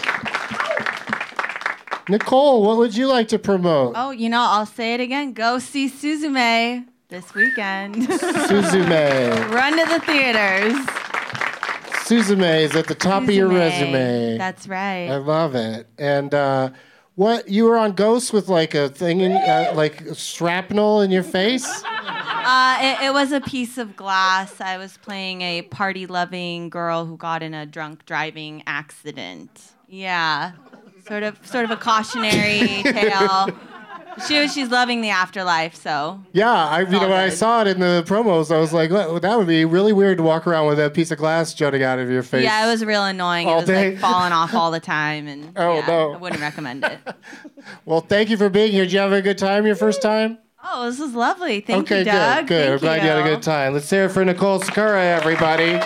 Nicole, what would you like to promote? Oh, you know, I'll say it again. Go see Suzume this weekend. Suzume. Run to the theaters. Suzume is at the top of your Suzume. resume. That's right. I love it. And uh, what, you were on Ghost with like a thing, in, uh, like shrapnel in your face? Uh, it, it was a piece of glass. I was playing a party-loving girl who got in a drunk driving accident. Yeah, sort of, sort of a cautionary tale. She was, she's loving the afterlife, so. Yeah, I, you know, when I good. saw it in the promos, I was like, well, that would be really weird to walk around with a piece of glass jutting out of your face. Yeah, it was real annoying. all It was day. like falling off all the time, and Oh, yeah, no. I wouldn't recommend it. Well, thank you for being here. Did you have a good time your first time? Oh, this was lovely. Thank okay, you, Doug. good, good. I'm Thank glad you had a good time. Let's hear it for Nicole Sakura, everybody.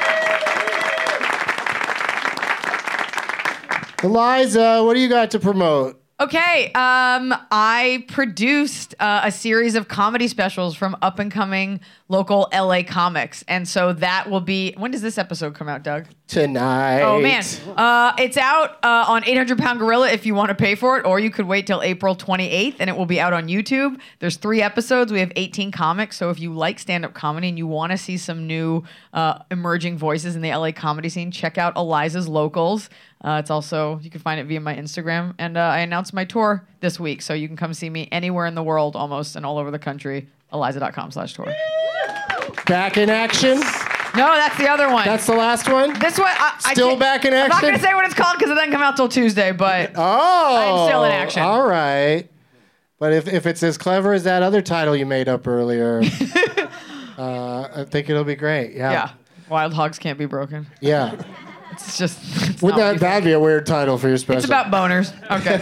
Eliza, what do you got to promote? Okay, um, I produced uh, a series of comedy specials from up and coming local L A comics, and so that will be. When does this episode come out, Doug? Tonight. Oh man, uh, it's out uh, on eight hundred pound gorilla if you want to pay for it, or you could wait till April twenty-eighth, and it will be out on YouTube. There's three episodes. We have eighteen comics, so if you like stand-up comedy and you want to see some new uh, emerging voices in the L A comedy scene, check out Eliza's Locals. Uh, it's also, you can find it via my Instagram. And uh, I announced my tour this week, so you can come see me anywhere in the world almost and all over the country. Eliza.com slash tour. Back in action? No, that's the other one. That's the last one? This one, I, I Still can't- back in I'm not action? going to say what it's called because it doesn't come out till Tuesday, but Oh. I'm still in action. All right. But if, if it's as clever as that other title you made up earlier, uh, I think it'll be great. Yeah. Yeah. Wild Hogs Can't Be Broken. Yeah. It's just. It's Would not what that you that'd be a weird title for your special? It's about boners. Okay.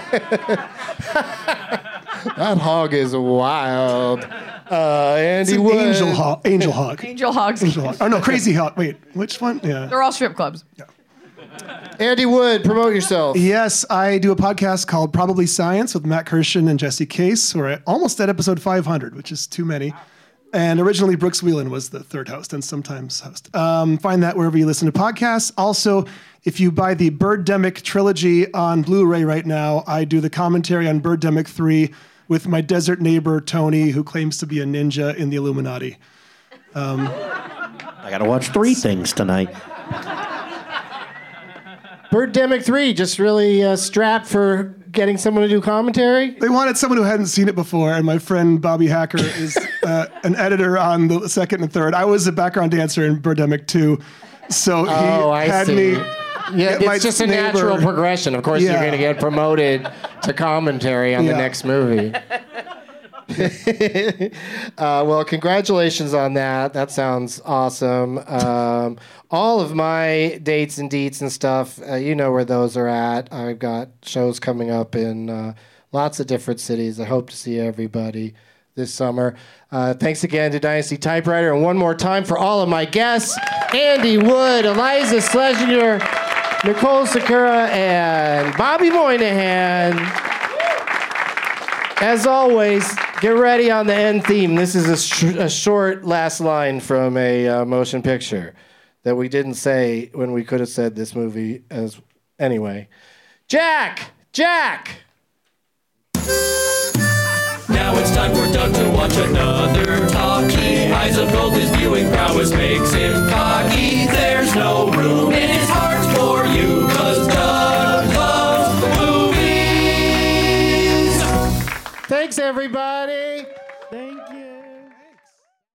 That hog is wild. Uh, It's Andy an Wood. angel hog. Angel hog. Angel Hogs. Angel hog. Oh no, crazy hog. Wait, which one? Yeah. They're all strip clubs. Andy Wood, promote yourself. Yes, I do a podcast called Probably Science with Matt Kirshen and Jesse Case. We're at, almost at episode five hundred, which is too many. And originally, Brooks Wheelan was the third host and sometimes host. Um, find that wherever you listen to podcasts. Also, if you buy the Birdemic trilogy on Blu-ray right now, I do the commentary on Birdemic three with my desert neighbor, Tony, who claims to be a ninja in the Illuminati. Um, I gotta watch three things tonight. Birdemic three, just really uh, strapped for getting someone to do commentary? They wanted someone who hadn't seen it before, and my friend Bobby Hacker is uh, an editor on the second and third. I was a background dancer in Birdemic two, so he Oh, I had see. me. Yeah, get my it's just a neighbor- natural progression. Of course, you're Yeah. going to get promoted to commentary on the Yeah. next movie. uh, well, congratulations on that. That sounds awesome. Um, all of my dates and deets and stuff, uh, you know where those are at. I've got shows coming up in uh, lots of different cities. I hope to see everybody this summer. Uh, thanks again to Dynasty Typewriter. And one more time for all of my guests, Andy Wood, Eliza Schlesinger, Nicole Sakura, and Bobby Moynihan. As always, get ready on the end theme. This is a, sh- a short last line from a uh, motion picture that we didn't say when we could have said this movie as anyway. Jack! Jack! Now it's time for Doug to watch another talkie. Eyes of gold, his viewing prowess makes him cocky. There's no room in his heart for you, everybody. Thank you.